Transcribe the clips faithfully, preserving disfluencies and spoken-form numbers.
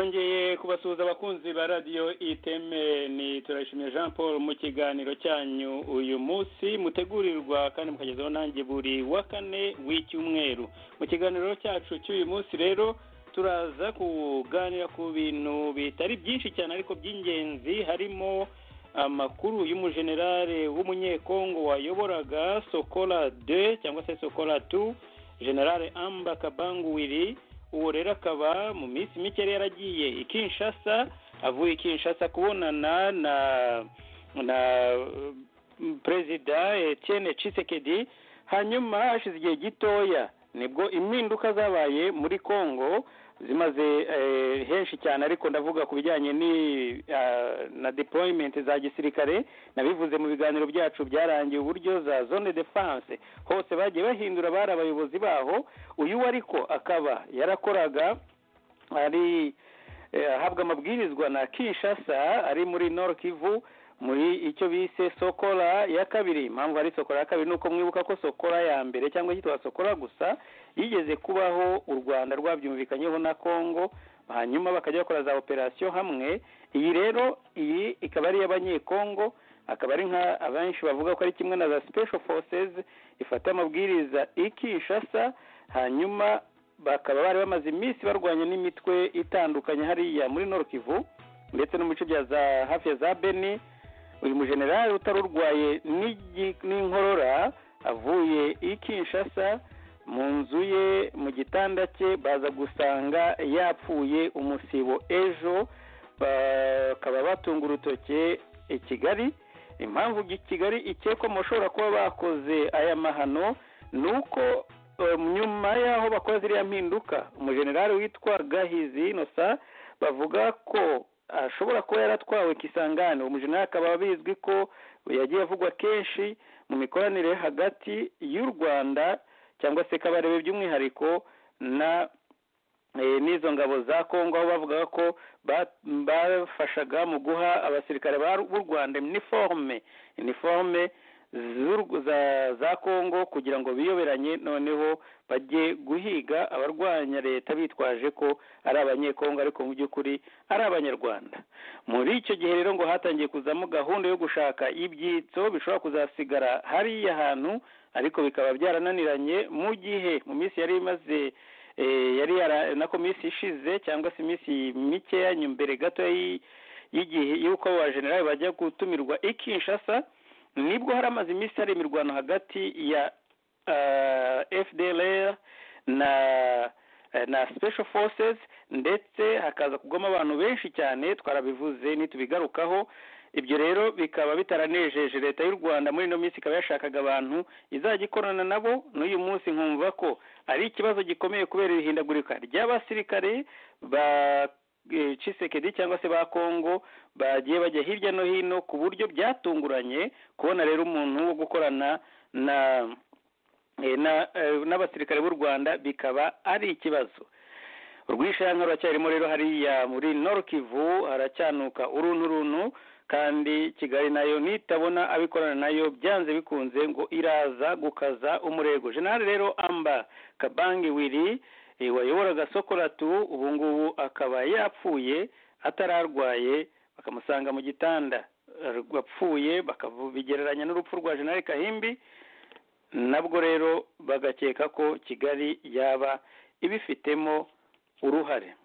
nongeye kubasuhuza abakunzi ba radiyo iteme. Ni Turayishimiye Jean Paul mu kiganiro cyanyu uyu munsi mutegurirwa kandi mukagezaho nanjye buri wa kane w'icyumweru. Mu kiganiro cyacu cy'uyu munsi rero turaza kuganira ku bintu bitari byinshi cyane ariko by'ingenzi, harimo amakuru y'umujenerale w'umunyekongo wayoboraga Sokola deux cyangwa se Sokola deux, Generale Amba Kabangu Willy. Uwo rero akaba mu minsi mike yaragiye i Kinshasa, avuye i Kinshasa kubonana na na Perezida Etienne Tshisekedi. Hanyuma hashize igihe gitoya nibwo impinduka zabaye muri Kongo zimaze eh, henshi cyane, ariko ndavuga ku bijyanye ni uh, na deployment za gisirikare. Nabivuze mu biganiro byacu byarangiye uburyo za zone defense hose bagiye bahindura bari abayobozi baho. Uyu ariko akaba yarakoraga ari ahabwa eh, amabwirizwa na Kinshasa, ari muri Nord Kivu muri icyo bise Sokola ya kabiri. Impamvu ari Sokola ya kabiri nuko mwibuka ko Sokola ya mbere cyangwa yitwa Sokola gusa yigeze kubaho u Rwanda rwabyumvikanyeho na Kongo, hanyuma bakajya bakora za operation hamwe. Iyi rero iyi ikaba ari y'abanyekongo, akaba ari nka abanshi bavuga ko ari kimwe na za special forces ifata amabwiriza ikishasa. Hanyuma bakaba bari bamaze iminsi barwanya n'imitwe itandukanye hariya muri Nord Kivu ndetse no mu bice bya za hafi ya za Beni. Uyu mujenerali utarurwaye n'inkorora avuye i Kinshasa mu nzu ye mu gitanda cye, baza gusanga yapfuye umusibo ejo. Bakaba batunga urutoke i Kigali. Impamvu Kigali ikekwa mushobora kuba bakoze aya mahano nuko nyuma yaho bakoze ziriya mpinduka umujenerali witwa Gahizi Innocent bavuga ko ashobora kuba yaratwawe Kisangani. Umujenerali akaba bizwi ko yagiye avugwa kenshi mu mikoranire hagati y'u Rwanda cyangwa se Kabarebe by'umwihariko na e, n'izo ngabo za Kongo, aho bavuga ko bafashaga mu guha abasirikare b'u Rwanda uniforme uniforme za za Kongo kugira ngo biyoberanye, noneho bajye guhiga abarwanya leta bitwaje ko ari abanyekongo ariko mu by'ukuri ari abanyarwanda. Muri icyo gihe rero ngo hatangiye kuzamo gahunda yo gushaka ibyitso bishobora kuzasigara hariya hantu, ariko bikaba byarananiranye mu gihe mu minsi yari imaze e, yari nako minsi ishize cyangwa se iminsi mikeya mbere gato y'igihe y'uko aba generali bajya gutumirwa i Kinshasa. Nibwo hari amaze iminsi hari imirwano hagati ya uh, F D L R na na special forces, ndetse hakaza kugoma abantu benshi cyane, twarabivuze nitubigarukaho. Ibyo rero bikaba bitaranejeje leta y'u Rwanda. Muri no minsi ikaba yashakaga abantu izajya ikorana nabo. N'uyu munsi nkumva ko ari ikibazo gikomeye kubera ihindagurika ry'abasirikare ba Tshisekedi cyangwa se ba Kongo bagiye bajya hirya no hino, ku buryo byatunguranye kubona rero umuntu wo gukorana na na n'abasirikare b'u Rwanda bikaba ari ikibazo. Urwishankaro ruracyarimo rero hariya muri Nord Kivu, haracyanuka uruntu runtu, kandi Kigali nayo nitabona abikorana nayo byanze bikunze ngo iraza gukaza umurego. General rero Amba Kabangi Willy wayoboraga Sokola deux ubu ngubu akaba yapfuye atararwaye, bakamusanga mu gitanda wapfuye, bakabigereranya n'urupfu rwa General Kahimbi. Nabwo rero bagakeka ko Kigali yaba ibifitemo uruhare.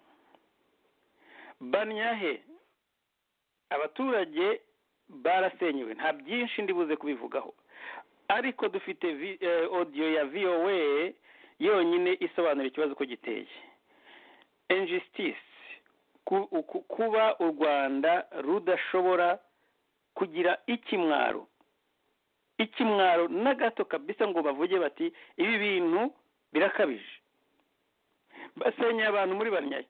Banyahe abaturage barasenywe, nta byinshi ndibuze kubivugaho, ariko dufite audio ya V O A yonyine isobanura ikibazo ko giteye. Injustice, kuba u Rwanda rudashobora kugira ikimwaro ikimwaro na gato kabisa ngo bavuge bati ibi bintu birakabije. Basenya abantu muri Banyaye,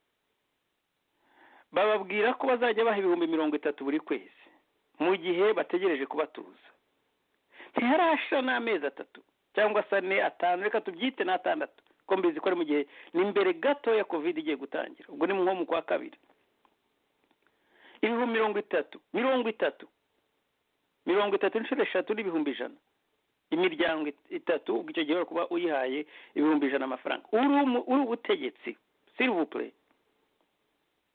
bababwira ko bazajya baha ibihumbi mirongo itatu buri kwezi mu gihe bategereje kubatuza. Ntiharasha n'amezi atatu cyangwa se ane atanu, reka tubyite n'atandatu, ko mbizi ko ari mu gihe n'imbere gato ya covid igiye gutangira. Ubwo ni mu nko mu kwa kabiri. Ibihumbi mirongo itatu mirongo itatu mirongo itatu n'inshuro eshatu n'ibihumbi ijana. Imiryango itatu ubwo icyo gihe kuba uyihaye ibihumbi ijana amafaranga. Uri uri ubutegetsi, s'il vous plaît.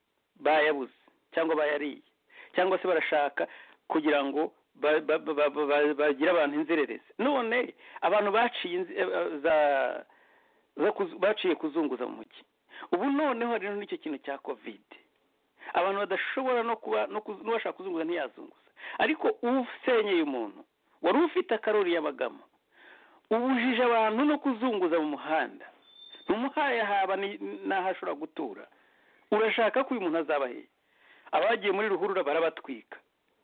bayabuze cyangwa bayariye cyangwa se barashaka kugira ngo bagira abantu inzererezi. None abantu baciye za baciye kuzunguza mu mujyi ubu noneho rero n'icyo kintu cya covid abantu badashobora no kuba n'uwashaka kuzunguza ntiyazunguza, ariko usenyeye umuntu wari ufite akarori y'abagamo ubujije abantu no kuzunguza mu muhanda, ntumuhaye haba n'aho ashobora gutura, urashaka ko uyu muntu azaba he? Abagiye muri ruhurura barabatwika,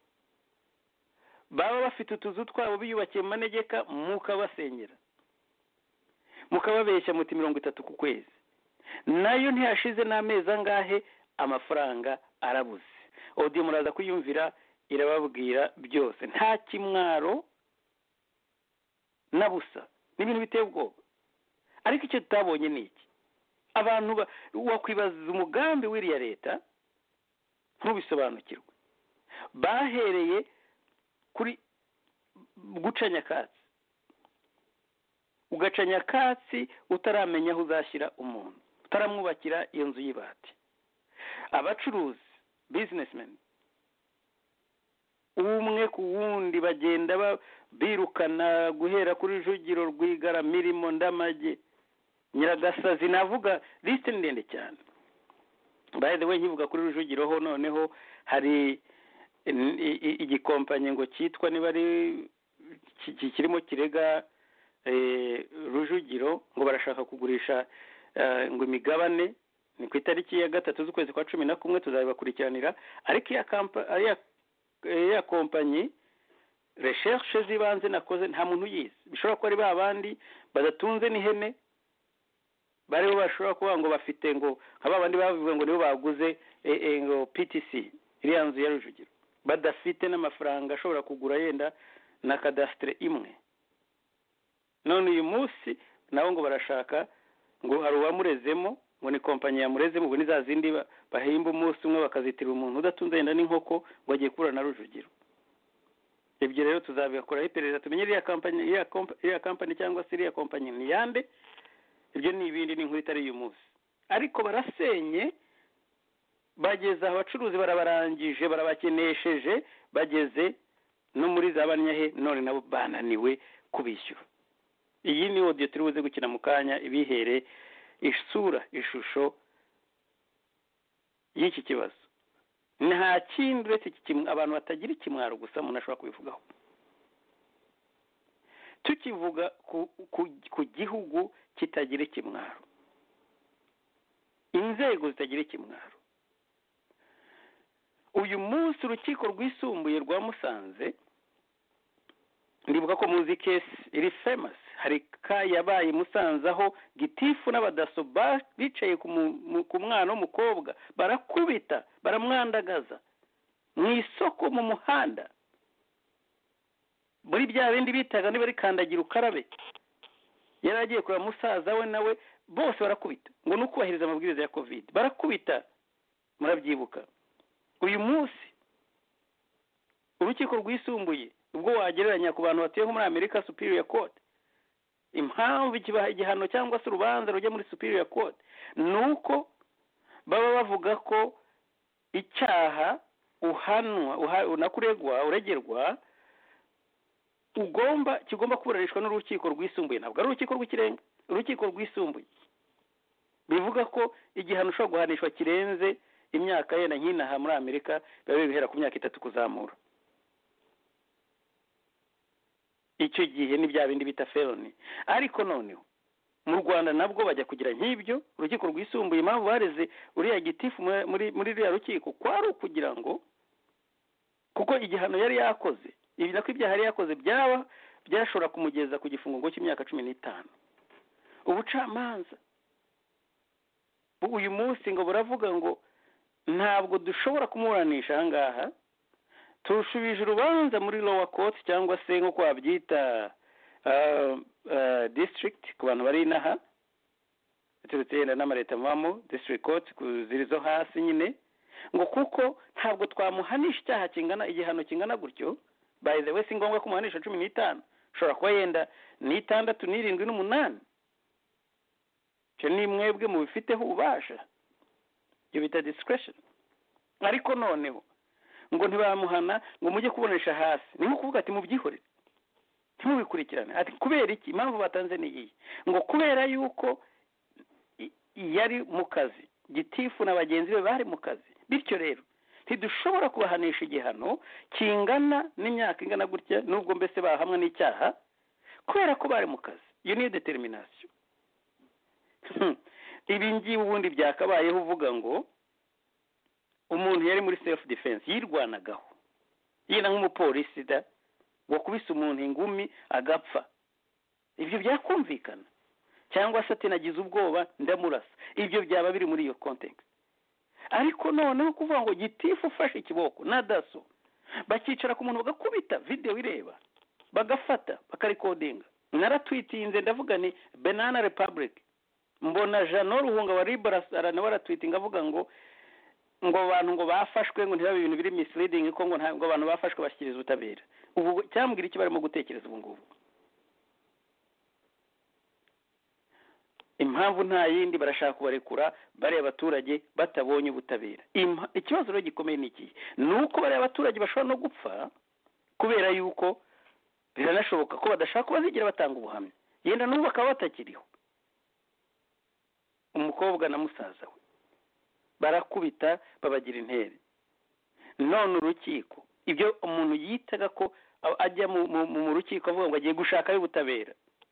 baba bafite utuzu twabo biyubakiye mu manegeka mukabasenyera mukababeshya muti mirongo itatu ku kwezi, nayo ntiyashize n'amezi angahe amafaranga arabuze. Audio muraza kuyumvira irababwira byose, nta kimwaro na busa, n'ibintu biteye ubwoba. Ariko icyo tutabonye ni iki? Abantu wakwibaza umugambi w'iriya leta ntubisobanukirwe, bahereye kuri guca nyakatsi, ugaca nyakatsi utaramenya aho uzashyira umuntu, utaramwubakira iyo nzu y'ibati. Abacuruzi businessmen umwe ku wundi bagenda birukana guhera kuri Rujugiro, Rwigara, Mirimo, Ndamage, Nyiragasazi, navuga liste ndende cyane. By the way, nkivuga kuri Rujugiro ho noneho hari igikompanye ngo cyitwa niba ari kirimo kirega Rujugiro ngo barashaka kugurisha ngo imigabane. Ni ku itariki ya gatatu z'ukwezi kwa cumi na kumwe tuzabakurikiranira, ariko iya kampani ya kompanyi recherche zibanze nakoze nta muntu yize, bishobora kuba ari babandi badatunze n'ihene bariho bashobora kuba ngo bafite ngo nk'abandi bavuga ngo nibo baguze ngo P T C iriya nzu ya Rujugiro, badafite n'amafaranga ashobora kugura yenda na cadastre imwe. None uyu munsi nabo ngo barashaka ngo hari uwamurezemo ngo ni kompanyi yamurezemo, ngo ni za zindi bahimba umunsi umwe bakazitira umuntu udatunze yenda n'inkoko ngo agiye kubura na Rujugiro. Ibyo rero tuzabikora iperereza tumenye iriya kompanyi iriya kompanyi cyangwa se iriya kompanyi ni yande. Ibyo ni ibindi ni inkuru itari uyu munsi, ariko barasenye bageze abacuruzi barabarangije barabakenesheje bageze no muri za banyahe, none nabo bananiwe kubishyura. Iyi ni audio turi buze gukina mu kanya ibihere isura ishusho y'iki kibazo. Nta kindi uretse abantu batagira ikimwaro gusa umuntu ashobora kubivugaho. Tukivuga ku, ku, ku gihugu kitagira ikimwaro, inzego zitagira ikimwaro, uyu munsi urukiko rwisumbuye rwa Musanze, ndibuka ko muzi case iri famous, hari ka yabaye Musanze aho gitifu n'abadaso bicaye ku mwana w'umukobwa barakubita baramwandagaza mu isoko mu muhanda, muri bya bindi bitaga niba ari kandagira ukarabe, yari agiye kureba musaza we nawe bose barakubita ngo nukubahiriza amabwiriza ya covid, barakubita murabyibuka. Uyu munsi urukiko rwisumbuye ubwo wagereranya ku bantu batuye muri America Superior Court, impamvu ikibaha igihano cyangwa se urubanza rujya muri Superior Court nuko baba bavuga ko icyaha uhanwa unakuregwa uregerwa ugomba kigomba kuburanishwa n'urukiko rwisumbuye, ntabwo ari urukiko rw'ikirenga, urukiko rwisumbuye. Bivuga ko igihano ushobora guhanishwa kirenze imyaka yenda nk'inaha muri Amerika biba bihera ku myaka itatu kuzamura. Icyo gihe ni bya bindi bita felony. Ariko noneho mu Rwanda nabwo bajya kugira nk'ibyo, urukiko rwisumbuye impamvu bareze uriya gitifu muri muri rya rukiko kwari kugira ngo kuko igihano yari yakoze ibi nako ibyaha yari yakoze byaba byashobora kumugeza ku gifungo cy'imyaka cumi n'itanu. Ubucamanza uyu munsi ngo buravuga ngo ntabwo dushobora kumuranisha aha ngaha, turushubije urubanza muri lower court cyangwa se nko kwabyita uh, uh, district ku bantu bari inaha turetse yenda n'amareta mamo district court kuzirizo hasi nyine, ngo kuko ntabwo twamuhanisha icyaha kingana igihano kingana gutyo. By the way, si ngombwa kumuhanisha cumi n'itanu, ushobora kuba yenda n'itandatu n'irindwi n'umunani. Cyo ni mwebwe mu bifiteho ububasha, ibyo bita discretion. ariko noneho ngo ntibamuhana ngo mujye kubonesha hasi ni nko kuvuga ati mubyihorere ntimubikurikirane. Ati kubera iki? Impamvu batanze ni iyi, ngo kubera yuko yari mu kazi, gitifu na bagenzi be bari mu kazi, bityo rero ntidushobora kubahanisha igihano kingana n'imyaka ingana gutya nubwo mbese bahamwe n'icyaha kubera ko bari mu kazi. Iyo niyo determination. Ibi ngibi ubundi byakabayeho uvuga ngo umuntu yari muri self defense yirwanagaho, yina nk'umupolisi da wakubise umuntu ingumi agapfa, ibyo byakumvikana. Cyangwa se ati nagize ubwoba ndamurasa, ibyo byaba biri muri iyo context. Ariko noneho kuvuga ngo gitifu ufashe ikiboko na daso bakicara ku muntu bagakubita video ireba bagafata bakarikodinga. Naratwitinze ndavuga ni Banana Republic, mbona Jean Ruhunga wa Liberasara na waratwitinga avuga ngo ngo abantu ngo bafashwe ngo ntibabe ibintu biri misleading ko ngo ntabwo abantu bafashwe bashyikiriza ubutabera. Ubu cyambwira iki barimo gutekereza ubu ngubu? Impamvu nta yindi, barashaka kubarekura bari abaturage batabonye ubutabera. Ikibazo rero gikomeye ni iki? Nuko bari abaturage bashobora no gupfa kubera yuko biranashoboka ko badashaka bazigira batanga ubuhamya, yenda n'ubu bakaba batakiriho. Umukobwa na musaza we barakubita babagira intere, none urukiko ibyo umuntu yitaga ko ajya mu rukiko avuga ngo agiye gushaka y'ubutabera,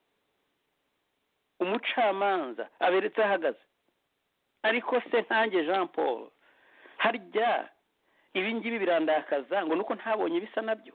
umucamanza aberetse ahagaze. Ariko se ntange Jean Paul harya ibi ngibi birandakaza ngo nuko ntabonye bisa nabyo,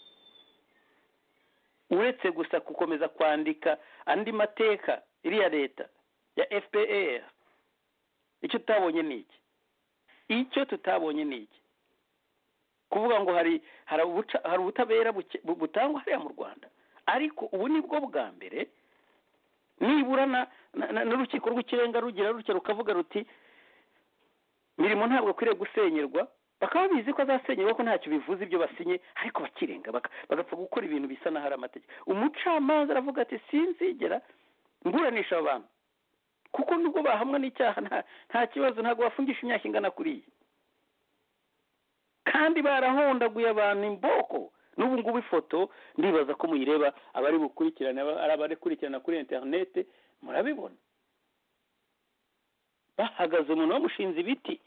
uretse gusa gukomeza kwandika andi mateka iriya leta ya F P R. Icyo tutabonye ni iki? Icyo tutabonye ni iki? Kuvuga ngo hari hari ubutabera butangwa hariya mu Rwanda, ariko ubu nibwo bwa mbere nibura n'urukiko rw'ikirenga rugira rutya rukavuga ruti mirimo ntabwo akwiriye gusenyerwa, bakaba bizi ko azasenyerwa ko ntacyo bivuze ibyo basinye, ariko bakirenga bagapfa gukora ibintu bisa n'ahari amategeko. Umucamanza aravuga ati sinzigera mburanisha abantu kuko nubwo bahamwa n'icyaha nta kibazo, ntabwo bafungisha imyaka ingana kuriya, kandi barahondaguye abantu imboko. N'ubu ngubu ifoto ndibaza ko muyireba, abari bukurikirana abari kurikirana kuri internet murabibona, bahagaze umuntu bamushinze ibiti.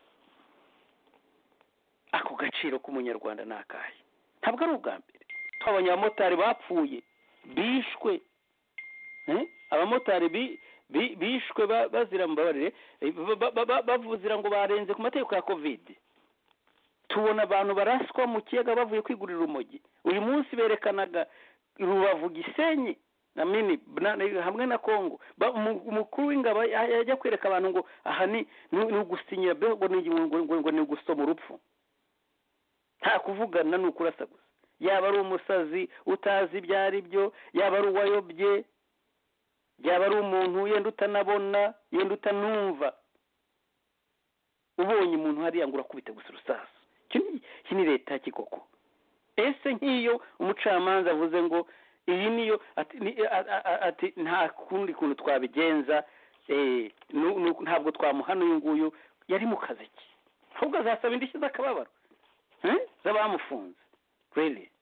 Ako gaciro k'umunyarwanda nakaye ntabwo ari ubwa mbere. Twabonye abamotari bapfuye bishwe, abamotari bishwe bazira mbabarire bavuzira ngo barenze ku mategeko ya covid. Tubona abantu baraswa mu kiyaga bavuye kwigurira urumogi. Uyu munsi berekanaga Rubavu, Gisenyi na mini hamwe na Kongo. Umukuru w'ingabo yajya kwereka abantu ngo aha ni ugusinyira ngo ngo ni ugusoma urupfu, nta kuvugana ni ukurasa gusa. Yaba ari umusazi utazi ibyo ari byo, yaba ari uwayobye, yaba ari umuntu yenda utanabona yenda utanumva, ubonye umuntu hariya ngo urakubita gusa urusasu. Iki ni leta kikoko. Ese nk'iyo umucamanza avuze ngo iyi niyo ati nta kundi kuntu twabigenza, ntabwo twamuhana uyu nguyu yari mu kazi ki, ahubwo azasaba indishyi z'akababaro z'abamufunze. Really?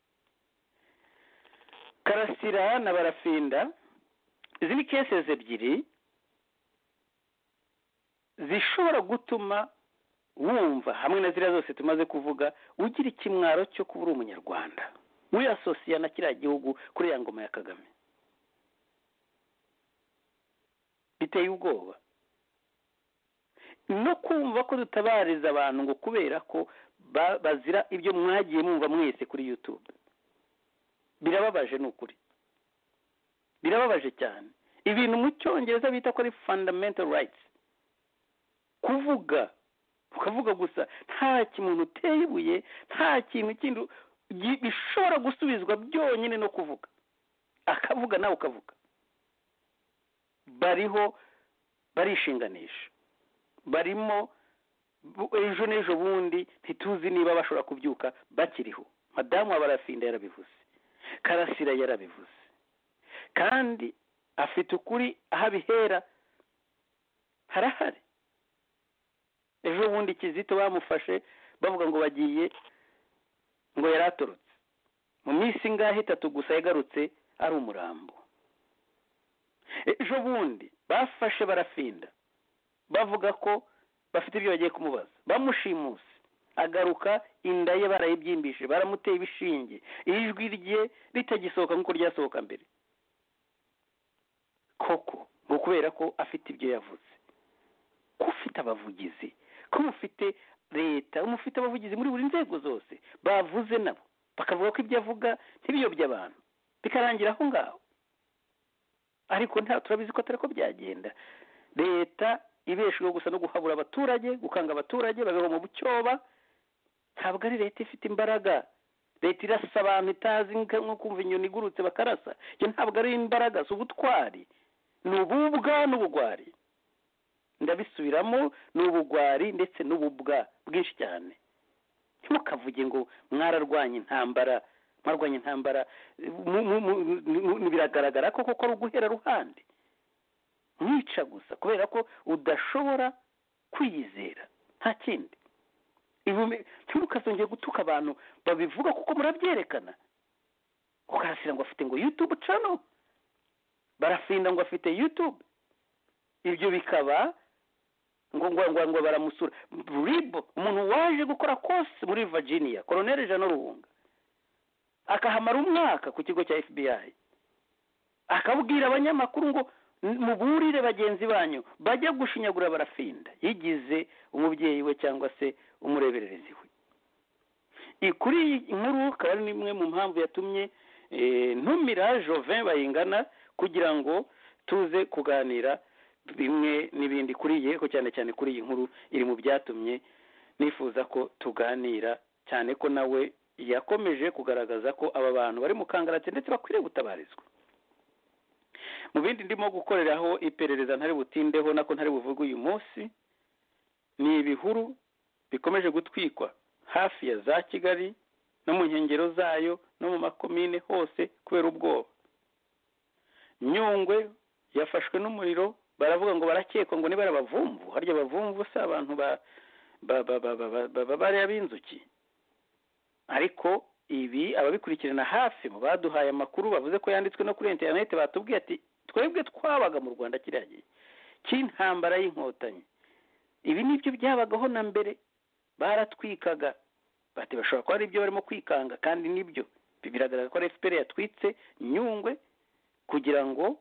Karasira na Barafinda, izi ni cases ebyiri zishobora gutuma wumva hamwe na ziriya zose tumaze kuvuga ugira ikimwaro cyo kuba uri umunyarwanda wiyasosiya na kiriya gihugu kuri ya ngoma ya Kagame. Biteye ubwoba no kumva ko dutabariza abantu ngo kubera ko bazira ibyo mwagiye mwumva mwese kuri YouTube. Birababaje n'ukuri, birababaje cyane. Ibintu mu Cyongereza bita ko ari fundamental rights, kuvuga ukavuga gusa nta kimuntu uteye ibuye, nta kintu kindi bishobora gusubizwa byonyine no kuvuga, akavuga nawe ukavuga. Bariho barishinganisha, barimo ejo n'ejo bundi ntituzi niba bashobora kubyuka bakiriho. Madamu wa Barafinda yarabivuze, Karasira yarabivuze, kandi afite ukuri aho abihera harahari. ejo bundi Kizito bamufashe bavuga ngo bagiye ngo yaratorotse mu minsi ngahe itatu gusa yagarutse ari umurambo. Ejo bundi bafashe barafinda bavuga ko bafite ibyo bagiye kumubaza, bamushimuse agaruka inda ye barayibyimbishe, baramuteye ibishinge, ijwi rye ritagisohoka nk'uko ryasohoka mbere, koko ngo kubera ko afite ibyo yavuze. Ko ufite abavugizi, ko mufite leta, mufite abavugizi muri buri nzego zose bavuze nabo bakavuga ko ibyo avuga ntibiyobye abantu, bikarangira aho ngaho. Ariko nta turabizi ko atari ko byagenda. Leta ibeshweho gusa no guhabura abaturage, gukanga abaturage bagaho mu bucyoba. Ntabwo ari leta ifite imbaraga. Leta irasa abantu itazi nko kumva inyoni igurutse bakarasa. Iyo ntabwo ari imbaraga, si ubutwari, ni ububwa n'ubugwari. Ndabisubiramo, ni ubugwari ndetse n'ububwa bwinshi cyane. Ntimukavuge ngo mwararwanya intambara, mwarwanya intambara, biragaragara ko koko ari uguhera ruhande. Mwica gusa kubera ko udashobora kwiyizera, nta kindi. Ntimukazongere gutuka abantu babivuga kuko murabyerekana. Ukarasira ngo afite ngo YouTube channel, barafinda ngo afite YouTube, ibyo bikaba ngo ngo ngo, ngo baramusura. Ribo, umuntu waje gukora course muri Virginia, Colonel Jean Ruhunga, akahamara umwaka ku kigo cya F B I, akabwira abanyamakuru ngo muburire bagenzi banyu bajya gushinyagura barafinda. Yigize umubyeyi we cyangwa se umurebererezi we. Kuri iyi nkuru akaba ari nimwe mu mpamvu yatumye e, ntumira Jovin Bayingana kugira ngo tuze kuganira bimwe n'ibindi kuri iyi, ko cyane cyane kuri iyi nkuru iri mu byatumye nifuza ko tuganira, cyane ko nawe yakomeje kugaragaza ko aba bantu bari mu kangaratsi ndetse bakwiriye gutabarizwa. Mu bindi ndimo gukoreraho iperereza ntari butindeho nako ntari buvuga uyu munsi, ni ibihuru bikomeje gutwikwa hafi ya za Kigali no mu nkengero zayo no mu makomine hose kubera ubwoba. Nyungwe yafashwe n'umuriro, baravuga ngo barakekwa ngo niba abavumvu, harya abavumvu se abantu ba bari abinzuki. Ariko ibi ababikurikirana hafi mu baduhaye amakuru bavuze ko yanditswe no kuri internet, batubwiye ati twebwe twabaga mu Rwanda kiriya gihe cy'intambara y'inkotanyi, ibi nibyo byabagaho na mbere, baratwikaga. Bati bashobora kuba ari ibyo barimo kwikanga, kandi nibyo biragaragara ko F P R yatwitse Nyungwe kugira ngo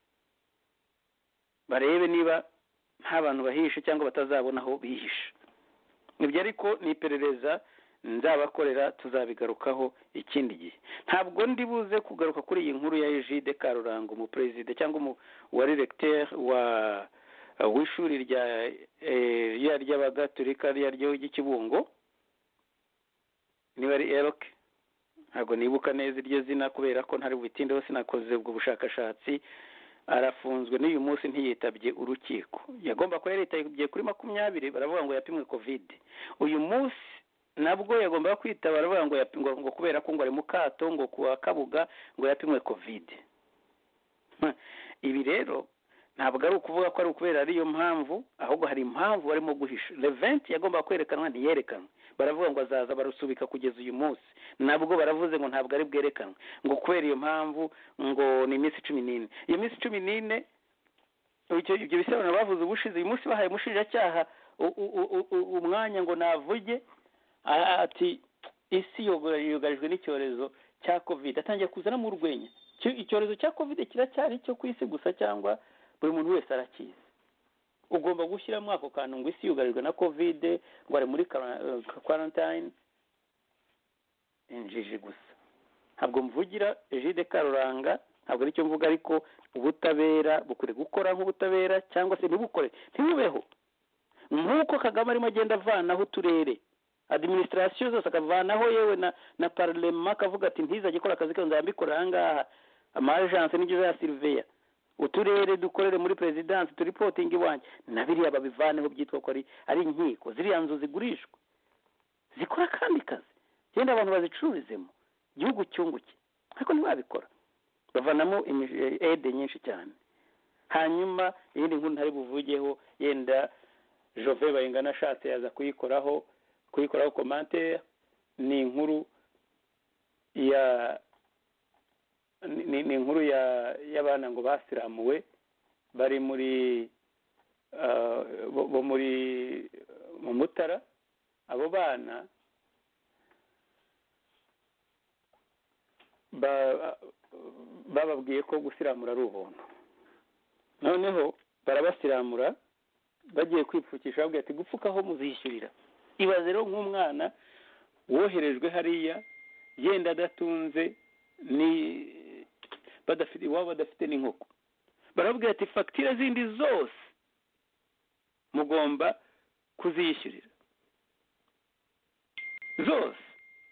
barebe niba nta bantu bahishe cyangwa batazabona aho bihishe. Nibyo ariko ni iperereza nzabakorera, tuzabigarukaho ikindi gihe. Ntabwo ndi buze kugaruka kuri iyi nkuru ya Egide Karurango, mu president cyangwa wa directeur wa w'ishuri rya ya ry'abagatolika ryo y'Ikibungo, niba ari Eroke, ntabwo nibuka neza iryo zina kubera ko ntari bubitindeho, sinakoze ubwo bushakashatsi. Arafunzwe n'uyu munsi ntiyitabye urukiko. Yagomba ko yaritabye kuri makumyabiri, baravuga ngo yapimwe covid. Uyu munsi nabwo yagomba kwitaba, baravuga ngo yapimwe ngo kubera ko ngo ari mu kato ngo kuwa Kabuga ngo yapimwe covid. Ibi rero ntabwo ari ukuvuga ko ari ukubera ariyo mpamvu, ahubwo hari impamvu barimo guhisha. Levent yagomba kwerekanwa ntiyerekanwe, baravuga ngo azaza barusubika kugeza uyu munsi, nabwo baravuze ngo ntabwo ari bwerekanwe ngo kubera iyo mpamvu ngo ni iminsi cumi n'ine. Iyo minsi cumi n'ine ibyo bisobanuro bavuze ubushize, uyu munsi bahaye umushinjacyaha umwanya ngo navuge ati isi yugarijwe n'icyorezo cya covid, atangiye kuzana mu rwenya. Icyorezo cya covid kiracyari cyo ku isi gusa cyangwa buri muntu wese arakizi? Ugomba gushyiramo ako kantu ngo isi yugarijwe na covid, ngo ari muri quarantine. Injiji gusa. Ntabwo mvugira Egide Karuranga, ntabwo aricyo mvuga, ariko ubutabera bukure gukora nk'ubutabera cyangwa se ntibukore, ntibubeho nk'uko Kagame arimo agenda avanaho uturere, administration zose akavanaho, yewe na na parlement akavuga ati ntizajye gukora akazi ke nzambikora ahangaha, ama agence n'ibyo ya surveiller uturere dukorere muri presidence tu reporting iwanjye, nabiriya babivaneho byitwa ko ari ari inkiko, ziriya nzu zigurishwa zikora kandi kazi, genda abantu bazicururizemo igihugu cyunguke, ariko ntibabikora, bavanamo aide nyinshi cyane. Hanyuma iyindi nkuru ntari buvugeho yenda Jove Bayingana ashatse yaza kuyikoraho kuyikoraho commentaire. Ni inkuru ya ni, ni inkuru ya y'abana ngo basiramuwe bari muri uh, bo, bo muri mu Mutara. Abo bana ba bababwiye ko gusiramura ari ubuntu, noneho barabasiramura bagiye kwipfukisha babwiye ati gupfukaho muzishyurira. Ibaze rero nk'umwana woherejwe hariya yenda adatunze ni badafite iwabo badafite n'inkoko, barabwira ati fagitire zindi zose mugomba kuzishyurira zose,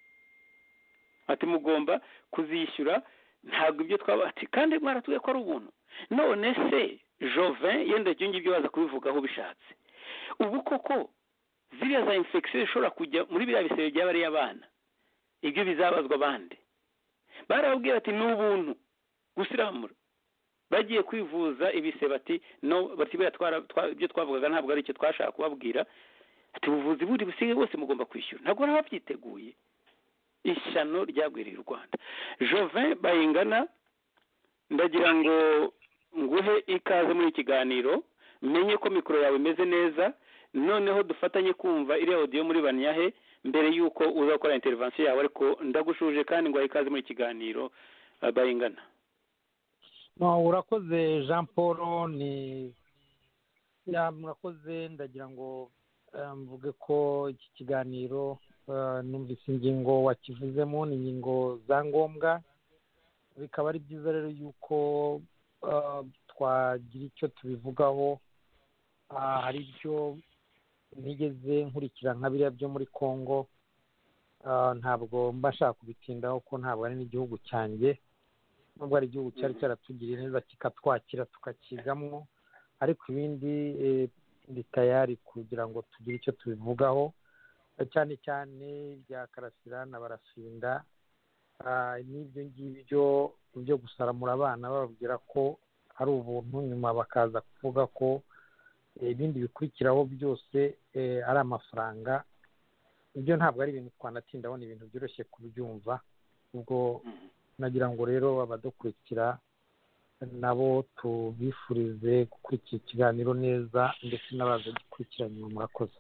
ati mugomba kuzishyura, ntabwo ibyo twaba ati kandi mwaratuye ko ari ubuntu. None se Jovin yenda ibyo ngibyo baza kubivugaho bishatse, ubu koko ziriya za infection zishobora kujya muri biriya bisebe by'abari abana, ibyo bizabazwa abandi. Barababwira ati ni ubuntu gusiramura, bagiye kwivuza ibisebe ati no bati twara ibyo twavugaga ntabwo ari icyo twashaka kubabwira, ati ubuvuzi buri busige bwose mugomba kwishyura. Ntabwo babyiteguye. Ishyano ryagwiriye u Rwanda. Jovin Bayingana, ndagira ngo nguhe ikaze muri ikiganiro, menye ko mikoro yawe imeze neza, noneho dufatanye kumva iri audio muri Banyahe mbere yuko uza gukora intervention yawe, ariko ndagushuje kandi ngo ikaze muri ikiganiro. uh, Bayingana. No, urakoze Jean Paul. Ni ya murakoze, ndagira ngo mvuge ko iki kiganiro uh, numvise ingingo wakivuzemo ni ingingo za ngombwa, bikaba ari byiza rero yuko uh, twagira icyo tubivugaho. uh, hari ibyo ntigeze nkurikira nka biriya byo muri Congo, uh, ntabwo mba nshaka kubitindaho ko ntabwo ari n'igihugu cyanjye, nubwo ari igihugu cyari cyaratugiriye neza kikatwakira tukakigamwo, ariko ibindi eh, ndi tayari kugira ngo tugire icyo tubivugaho, cyane cyane bya Karasira na Barafinda. uh, n'ibyo ngibyo byo gusaramura abana bababwira ko ari ubuntu, nyuma bakaza kuvuga ko ibindi bikurikiraho byose ari amafaranga. Ibyo ntabwo ari ibintu twanatindaho, ni ibintu byoroshye kubyumva. Ubwo nagira ngo rero abadukurikira nabo tubifurize gukurikira ikiganiro neza, ndetse n'abaza gikurikiranye. Murakoze.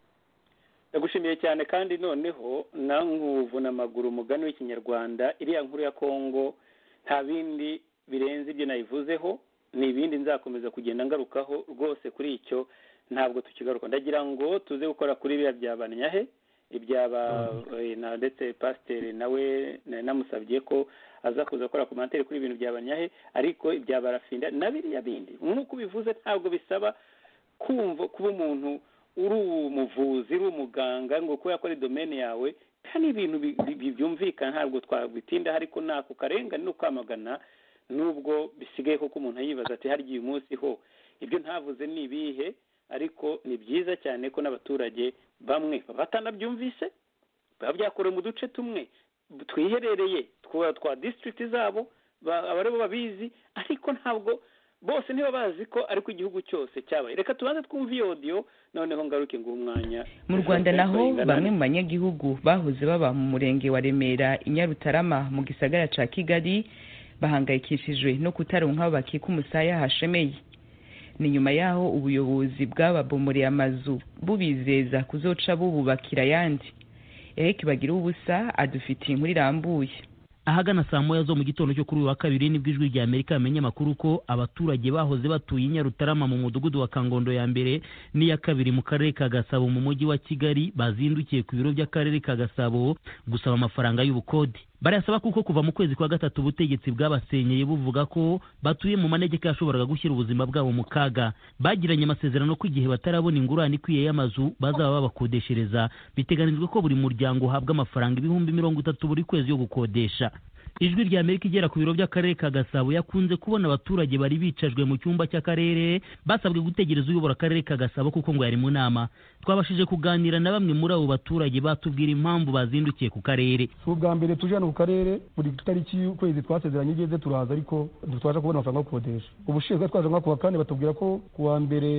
Ndagushimiye cyane, kandi noneho nankuvuna amaguru umugani w'ikinyarwanda, iriya nkuru ya Kongo nta bindi birenze ibyo nayivuzeho, ni ibindi nzakomeza kugenda ngarukaho rwose. Kuri icyo ntabwo tukigaruka. Ndagira ngo tuze gukora kuri biriya bya Banyahe, ibyaba na ndetse pasiteri nawe namusabye ko aza kuza gukora komantere kuri ibintu bya Banyahe, ariko ibya Barafinda na biriya bindi nk'uko bivuze ntabwo bisaba kumva kuba umuntu uri umuvuzi uri umuganga ngo ko yakora domaine yawe, kandi ibintu byumvikana ntabwo twabitinda, ariko nako karengane no kwamagana nubwo bisigaye koko umuntu yibaza ati hari uyu munsi ho ibyo ntavuze ni ibihe. Ariko ni byiza cyane ko n'abaturage bamwe batanabyumvise babyakore mu duce tumwe twiherereye twa twa district zabo, abarebo babizi, ariko ntabwo bose niba bazi ko ariko igihugu cyose cyabaye. Reka tubanze twumve audio noneho ngaruke ngo umwanya. Mu Rwanda naho bamwe mu banyagihugu bahoze baba mu murenge wa Remera Inyarutarama mu gisagara ca Kigali bahangayikishijwe no kutaronka bakika umusaya hashemeye. Ni nyuma yaho ubuyobozi bw'ababomoreye amazu bubizeza kuzoca bububakira yandi. Eric Bagira ubusa adufitiye inkuru irambuye. Ahagana saa moya zo mu gitondo cyo kuri uyu wa kabiri nibwo ijwi rya Amerika yamenye amakuru ko abaturage bahoze batuye Inyarutarama mu mudugudu wa Kangondo ya mbere n'iya kabiri mu karere ka Gasabo mu mujyi wa Kigali bazindukiye ku biro by'akarere ka Gasabo gusaba amafaranga y'ubukode. Barasaba kuko kuva mu kwezi kwa gatatu ubutegetsi bwabasenyeye buvuga ko batuye mu manegeka yashoboraga gushyira ubuzima bwabo mu kaga. Bagiranye amasezerano ko igihe batarabona ingurane ikwiye y'amazu bazaba babakodeshereza, biteganijwe ko buri muryango uhabwa amafaranga ibihumbi mirongo itatu buri kwezi yo gukodesha. Ijwi rya Amerika igera ku biro by'akarere ka Gasabo yakunze kubona abaturage bari bicajwe mu cyumba cy'akarere basabwe gutegereza uyobora akarere ka Gasabo kuko ngo yari mu nama. Twabashije kuganira na bamwe muri abo baturage batubwira impamvu bazindukiye ku karere. Ubwa mbere tuje hano ku karere buri tariki y'ukwezi twasezeranye igeze turaza, ariko dutwaje kubona amafaranga yo gukodesha. Ubushize twaje nka kuwa kane batubwira ko kuwa mbere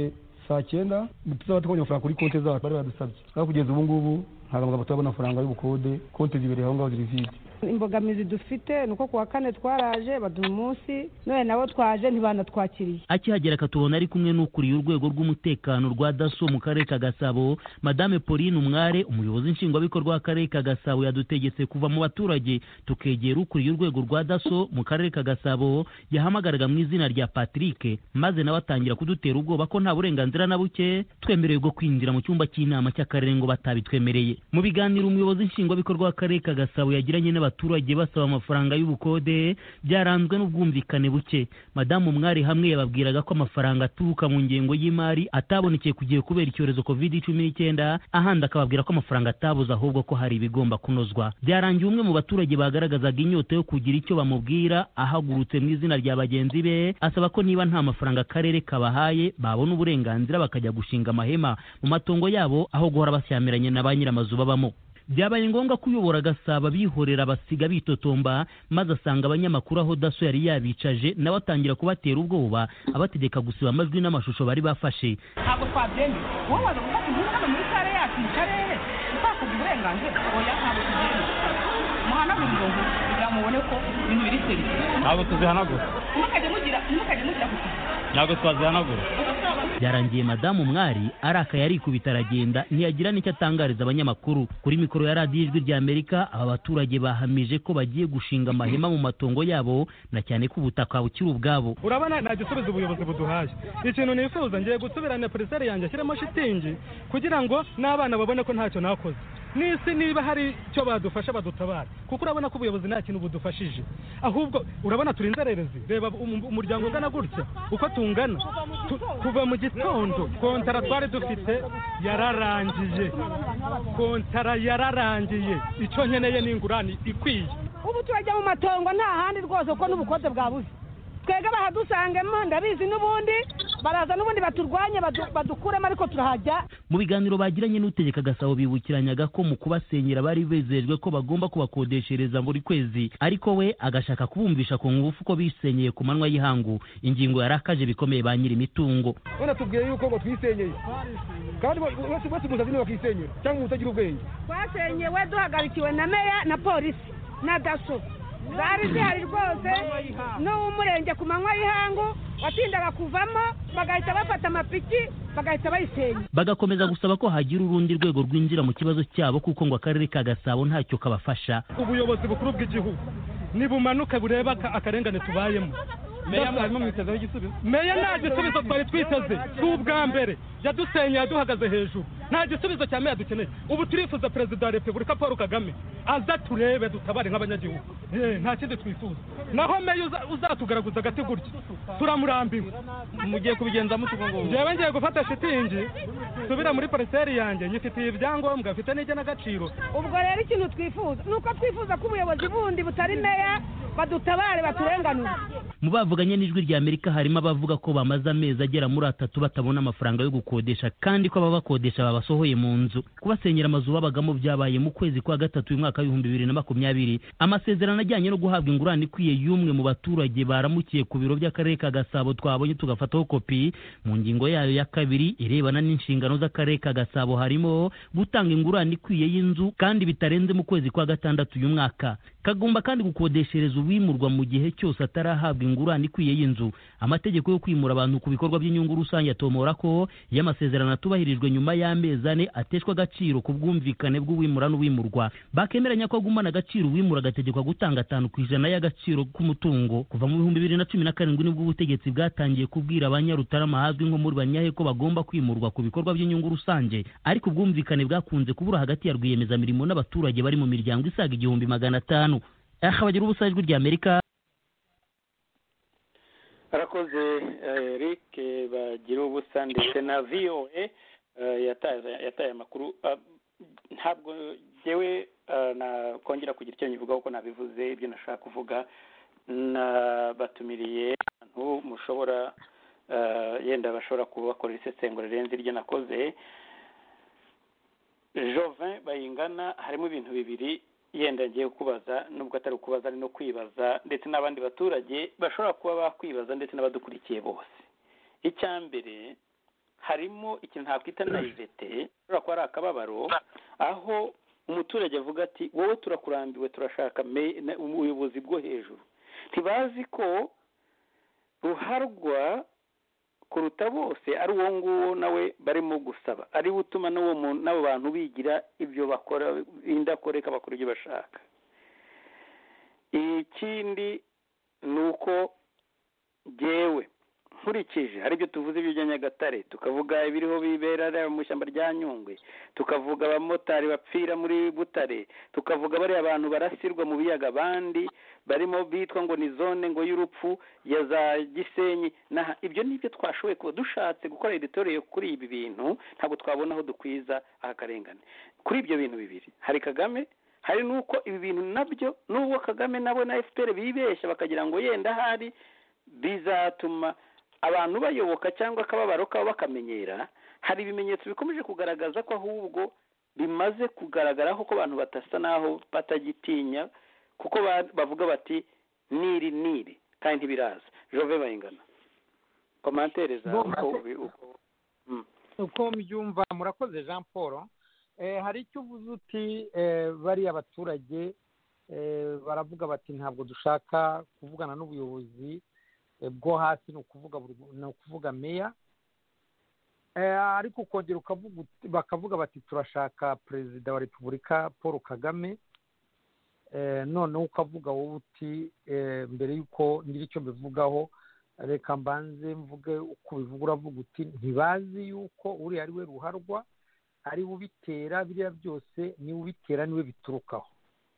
saa cyenda tuzaba tubonye amafaranga kuri konti zacu bari badusabye aho kugeza ubu ngubu ntabwo mugabo turabona amafaranga y'ubukode konti zibereye aho ngaho ziri vide. Imbogamizi dufite nuko kuwa kane twaraje baduha umunsi none nabo twaje ntibanatwakiriye. Akihagera katubona ari kumwe n'ukuriye urwego rw'umutekano rwa Daso mu karere ka Gasabo, Madame Pauline Umware, umuyobozi nshingwabikorwa w'akarere ka Gasabo, yadutegetse kuva mu baturage tukegera ukuriye urwego rwa Daso mu karere ka Gasabo, yahamagaraga mu izina rya Patrick, maze nawe atangira kudutera ubwoba ko nta burenganzira na buke twemerewe bwo kwinjira mu cyumba cy'inama cy'akarere ngo batabitwemereye. Mu biganiro umuyobozi nshingwabikorwa w'akarere ka Gasabo yagiranye abaturage basaba amafaranga y'ubukode byaranzwe n'ubwumvikane buke. Madamu Umwari hamwe yababwiraga ko amafaranga aturuka mu ngengo y'imari atabonekeye kugiye kubera icyorezo covid cumi n'icyenda, ahandi akababwira ko amafaranga atabuze ahubwo ko hari ibigomba kunozwa. Byarangiye umwe mu baturage bagaragazaga inyota yo kugira icyo bamubwira ahagurutse mu izina rya bagenzi be asaba ko niba nta mafaranga akarere kabahaye babona uburenganzira bakajya gushinga amahema mu matongo yabo aho guhora basyamiranye na ba nyiramazu babamo. Byabaye ngombwa kuyobora Gasabo bihorera basiga bitotomba, maze asanga abanyamakuru aho Daso yari yabicaje nawe atangira kubatera ubwoba abategeka gusiba amajwi n'amashusho bari bafashe. Ntabwo twabyemeye wowe waza gufata inkuru hano muri kare yacu mu karere utakugira uburenganzira oya ntabwo tubyemeye. Muhanagura izo nkuru kugira mubone ko ibintu biri seri. Ntabwo tuzihanagura. Ntimukajye mugira ntimukajye mugira kuki. Ntabwo twazihanagura. Byarangiye Madamu Umwari araka yari kubita aragenda ntiyagira n'icyo atangariza abanyamakuru. Kuri mikoro ya radiyo Ijwi rya Amerika aba baturage bahamije ko bagiye gushinga amahema mu matongo yabo na cyane ko ubutaka bukiri ubwabo. Urabona nta gisubizo ubuyobozi buduhaye. Ikintu nifuza ngiye gusubirana presere yanjye ashyiramo shitingi kugira ngo n'abana babone ko ntacyo nakoze. Nisi niba hari icyo badufasha badutabara kuko urabona ko ubuyobozi nta kintu budufashije, ahubwo urabona turi inzererezi. Reba umuryango ungana gutya uko tungana kuva mu gitondo kontara twari dufite yararangiye, kontara yararangiye. Icyo nkeneye ni ingurane ikwiye. Ubu turajya mu matongo nta handi rwose ko n'ubukode bwabuze. Twega bahadusangemo ndabizi n'ubundi baraza n'ubundi baturwanye badukuremo ariko turahajya. Mu biganiro bagiranye n'utegeka Gasabo bibukiranyaga ko mu kubasenyera bari bezejwe ko bagomba kubakodeshereza buri kwezi, ariko we agashaka kubumvisha ku ngufu ko bisenyeye ku manwa y'ihangu, ingingo yarakaje bikomeye ba nyiri imitungo. Bana tubwiye yuko ngo twisenyeye kandi bose bose muzazi ni bakisenyera cyangwa mutagira ubwenge. Twasenyewe duhagarikiwe na meya na polisi na Daso. Zari zihari rwose n'umurenge ku manywa y'ihangu watindaga kuvamo bagahita bafata amapiki bagahita bayisenya. Bagakomeza gusaba ko hagira urundi rwego rwinjira mu kibazo cyabo kuko ngo akarere ka Gasabo ntacyo kabafasha. Ubuyobozi bukuru bw'igihugu nibumanuka bureba akarengane tubayemo. Meya mwarimu mwitezeho igisubizo. Meya nta gisubizo twari twiteze. Ubwa mbere yadusenyeye yaduhagaze hejuru. Nta gisubizo cya meya dukeneye. Ubu turifuza perezida wa Repubulika Paul Kagame aza turebe dutabare nk'abanyagihugu. Eh nta kindi twifuza. Naho meya uzatugaragaza gati gutya turamurambiwe. Mugiye kubigenza mutugongo. Jewe ngiye gufata shitingi subira muri parcelle yanjye nyifitiye ibyangombwa afite n'ijya n'agaciro. Ubwo rero ikintu twifuza nuko twifuza ko ubuyobozi bundi butari meya badutabare baturenganura. Mu bavuganye n'Ijwi rya Amerika harimo abavuga ko bamaze amezi agera muri atatu batabona amafaranga yo gukodesha kandi ko ababakodesha babasohoye mu nzu. Kubasenyera amazu babagamo byabaye mu kwezi kwa gatatu uyu mwaka w'ibihumbi bibiri na makumyabiri. Amasezerano ajyanye no guhabwa ingurane ikwiye y'umwe mu baturage baramukiye ku biro by'akarere ka Gasabo twabonye tugafataho kopi mu ngingo yayo ya kabiri irebana n'inshingano z'akarere ka Gasabo harimo gutanga ingurane ikwiye y'inzu kandi bitarenze mu kwezi kwa gatandatu uyu mwaka. Kagomba kandi gukodeshereza uwimurwa mu gihe cyose atarahabwa ingurane ikwiye y'inzu. Amategeko yo kwimura abantu ku bikorwa by'inyungu rusange atomora ko y'amasezerano atubahirijwe nyuma y'amezi ane ateshwa agaciro ku bwumvikane bw'uwimura n'uwimurwa. Bakemeranya ko agumana agaciro uwimura agategekwa gutanga atanu ku ijana y'agaciro k'umutungo. Kuva mu bihumbi bibiri na cumi na karindwi nibwo ubutegetsi bwatangiye kubwira abanyarutarama hazwi nko muri Banyahe ko bagomba kwimurwa ku bikorwa by'inyungu rusange, ariko ubwumvikane bwakunze kubura hagati ya rwiyemezamirimo n'abaturage bari mu miryango isaga igihumbi magana atanu. Ahabagira ubusa Ijwi rya Amerika. Arakoze Eric bagira ubusa ndetse na V O A yataye amakuru. Ntabwo jewe na kongera kugira icyo nyivugaho ko nabivuze ibyo nashaka kuvuga. Nabatumiriye abantu mushobora yenda bashobora kubakora isesengura renze iryo nakoze. Jovin Bayingana harimo ibintu bibiri yenda ngiye kubaza nubwo atari ukubaza ari no kwibaza ndetse n'abandi baturage bashobora kuba bakwibaza ndetse n'abadukurikiye bose. Icyambere harimo ikintu ntakwita naivete ushobora kuba ari akababaro aho umuturage avuga ati wowe turakurambiwe turashaka ubuyobozi bwo hejuru. Ntibazi ko Ruharwa kuruta bose ari uwo nguwo nawe barimo gusaba, ari we utuma n'abo bantu bigira ibyo bakora indakoreka bakora ibyo bashaka. Ikindi ni uko jyewe nkurikije hari ibyo tuvuze ibyo Nyagatare, tukavuga ibiriho bibera mu ishyamba rya Nyungwe, tukavuga abamotari bapfira muri Butare, tukavuga bari abantu barasirwa mu biyaga, abandi barimo bitwa ngo ni zone ngo y'urupfu ya za Gisenyi. Na ibyo nibyo twashoboye kuba dushatse gukora editorial kuri ibi bintu, ntabwo twabona aho dukwiza akarengane kuri ibyo bintu bibiri. Hari Kagame, hari nuko ibi bintu nabyo n'ubwo Kagame nabo na F P R bibeshya bakagira ngo yenda hari bizatuma abantu bayoboka cyangwa akababaro kabo bakamenyera. Hari ibimenyetso bikomeje kugaragaza ko ahubwo bimaze kugaragaraho ko abantu batasa naho batagitinya, kuko bavuga bati niri niri kandi ntibiraza. Jove Bayingana, komantere za uko mbyumva. Murakoze Jean Paul. Eh, hari icyo uvuze uti eh, bari abaturage eh, baravuga bati ntabwo dushaka kuvugana n'ubuyobozi bwo hasi, ni ukuvuga ni ukuvuga meya, ariko ukongera ukavuga bakavuga bati turashaka perezida wa repubulika Paul Kagame. Noneho ukavuga wowe uti mbere y'uko ngira icyo mbivugaho reka mbanze mvuge uko bivuga. Uravuga uti ntibazi yuko uriya ari we Ruharwa, ari ubitera biriya byose, ni ubitera niwe biturukaho.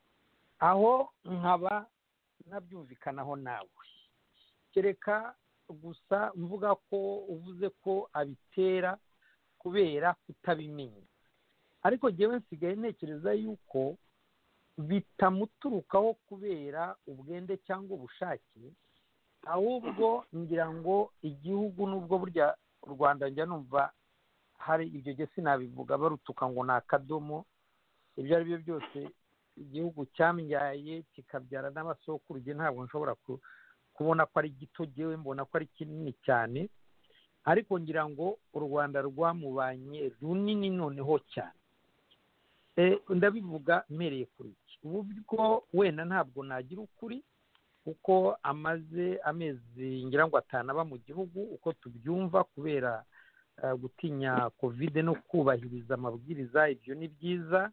Aho nkaba nabyumvikanaho nawe, kereka gusa mvuga ko uvuze ko abitera kubera kutabimenya, ariko jyewe nsigaye ntekereza yuko bitamuturukaho kubera ubwende cyangwa ubushake, ahubwo ngira ngo igihugu nubwo burya u Rwanda njya numva hari ibyo gihe sinabivuga barutuka ngo ni akadomo, ibyo ari byo byose igihugu cyamyaye kikabyara n'amasokuru, njye ntabwo nshobora ku kubona ko ari gito, jyewe mbona ko ari kinini cyane. Ariko ngira ngo u Rwanda rwamubanye runini noneho cyane. Eh, ndabivuga mpereye kuri iki. Ubu bwo wenda ntabwo nagira ukuri kuko amaze amezi ngira ngo atanu aba mu gihugu uko tubyumva, kubera uh, gutinya covid no kubahiriza amabwiriza. Ibyo ni byiza.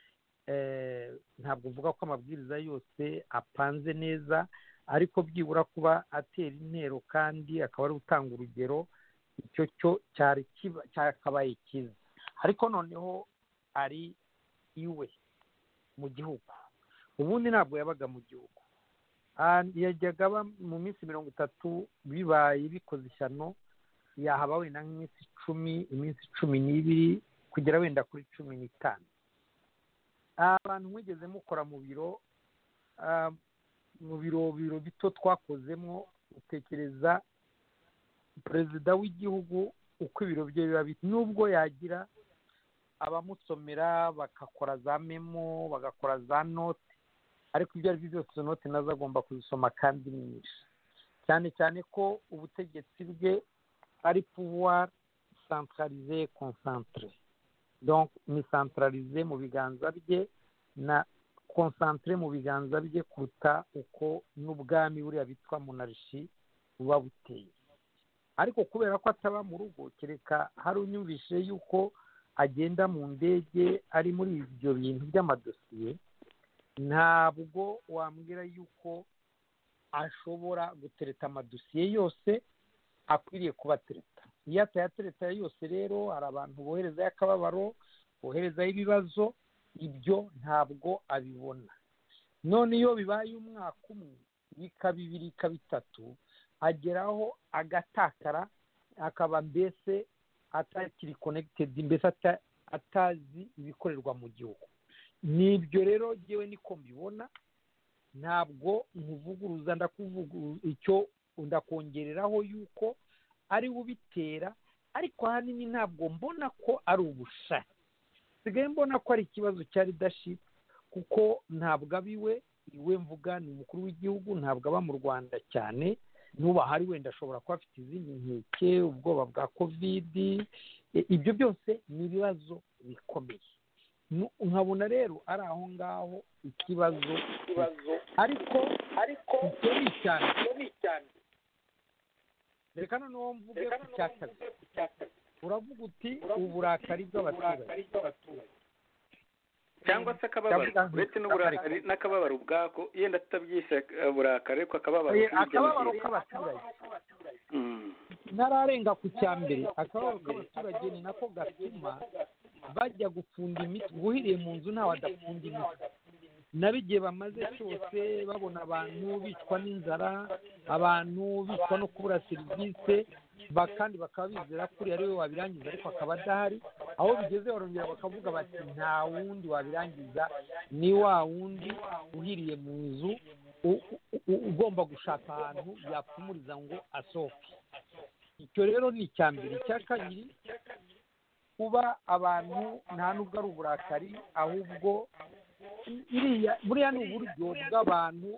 Eh, ntabwo mvuga ko amabwiriza yose apanze neza, ariko byibura kuba atera intero kandi akaba ari gutanga urugero, icyo cyo cyari cyakabaye cyiza. Ariko noneho ari iwe mu gihugu, ubundi ntabwo yabaga mu gihugu. Yajyaga aba mu minsi mirongo itatu bibaye bikoze ishyano, yahaba wenda nk'iminsi icumi, iminsi cumi n'ibiri kugera wenda kuri cumi n'itanu. Abantu mwigeze mukora mu biro, mu biro biro bito twakozemo, utekereza perezida w'igihugu uko ibiro bye biba biti, nubwo yagira abamusomera bagakora za memo bagakora za note, ariko ibyo ari byo byose note nazo agomba kuzisoma kandi nyinshi, cyane cyane ko ubutegetsi bwe ari pouvoir centralisé concentré. Donc ni centralisé mu biganza bye na concentré mu biganza bye kuruta uko n'ubwami buriya bitwa monarchie buba buteye. Ariko kubera ko ataba mu rugo, kereka hari unyumvise yuko agenda mu ndege ari muri ibyo bintu by'amadosiye, ntabwo wambwira yuko ashobora gutereta amadosiye yose akwiriye kubatereta. Iyo atayatereta yose rero hari abantu boherezayo akababaro, boherezayo ibibazo, ibyo ntabwo abibona. None iyo bibaye umwaka umwe, bikaba ibiri, bikaba bitatu, ageraho agatakara, akaba mbese atakiri connected, mbese atazi ibikorerwa mu gihugu. Nibyo rero jyewe niko mbibona, ntabwo nkuvuguruza, ndakuvuguruza icyo ndakongereraho yuko ari ubitera, ariko ahanini ntabwo mbona ko ari ubushake. Sigaye mbona ko ari ikibazo cya leadership, kuko ntabwo abiwe, iwe mvuga ni umukuru w'igihugu, ntabwo aba mu Rwanda cyane, n'ubu ahari wenda ashobora kuba afite izindi nkeke, ubwoba bwa kovidi. Ibyo byose ni ibibazo bikomeye. Nkabona rero ari aho ngaho ikibazo ariko ariko ni cyane. Reka noneho mvuge ku cya kabiri. Uravuga uti uburakari bw'abaturage cyangwa se akababaro, uretse n'uburakari n'akababaro ubwako, yenda tutabyise uburakari ariko akababaro akababaro k'abaturage. Nararenga ku cya mbere, akababaro k'abaturage ni nako gatuma bajya gupfunda imiti. Guhiriye mu nzu ntawe adapfunda imiti. Nabigiye bamaze cyose babona abantu bicwa n'inzara, abantu bicwa no kubura serivisi, kandi bakaba bizera ko uriya ari we wabirangiza ariko akaba adahari. Aho bigeze barongera bakavuga bati nta wundi wabirangiza, ni wa wundi uhiriye mu nzu ugomba gushaka ahantu yapfumuriza ngo asohoke. Icyo rero ni icya mbere. Icya kabiri, kuba abantu nta nubwo ari uburakari, ahubwo iriya buriya ni uburyo bw'abantu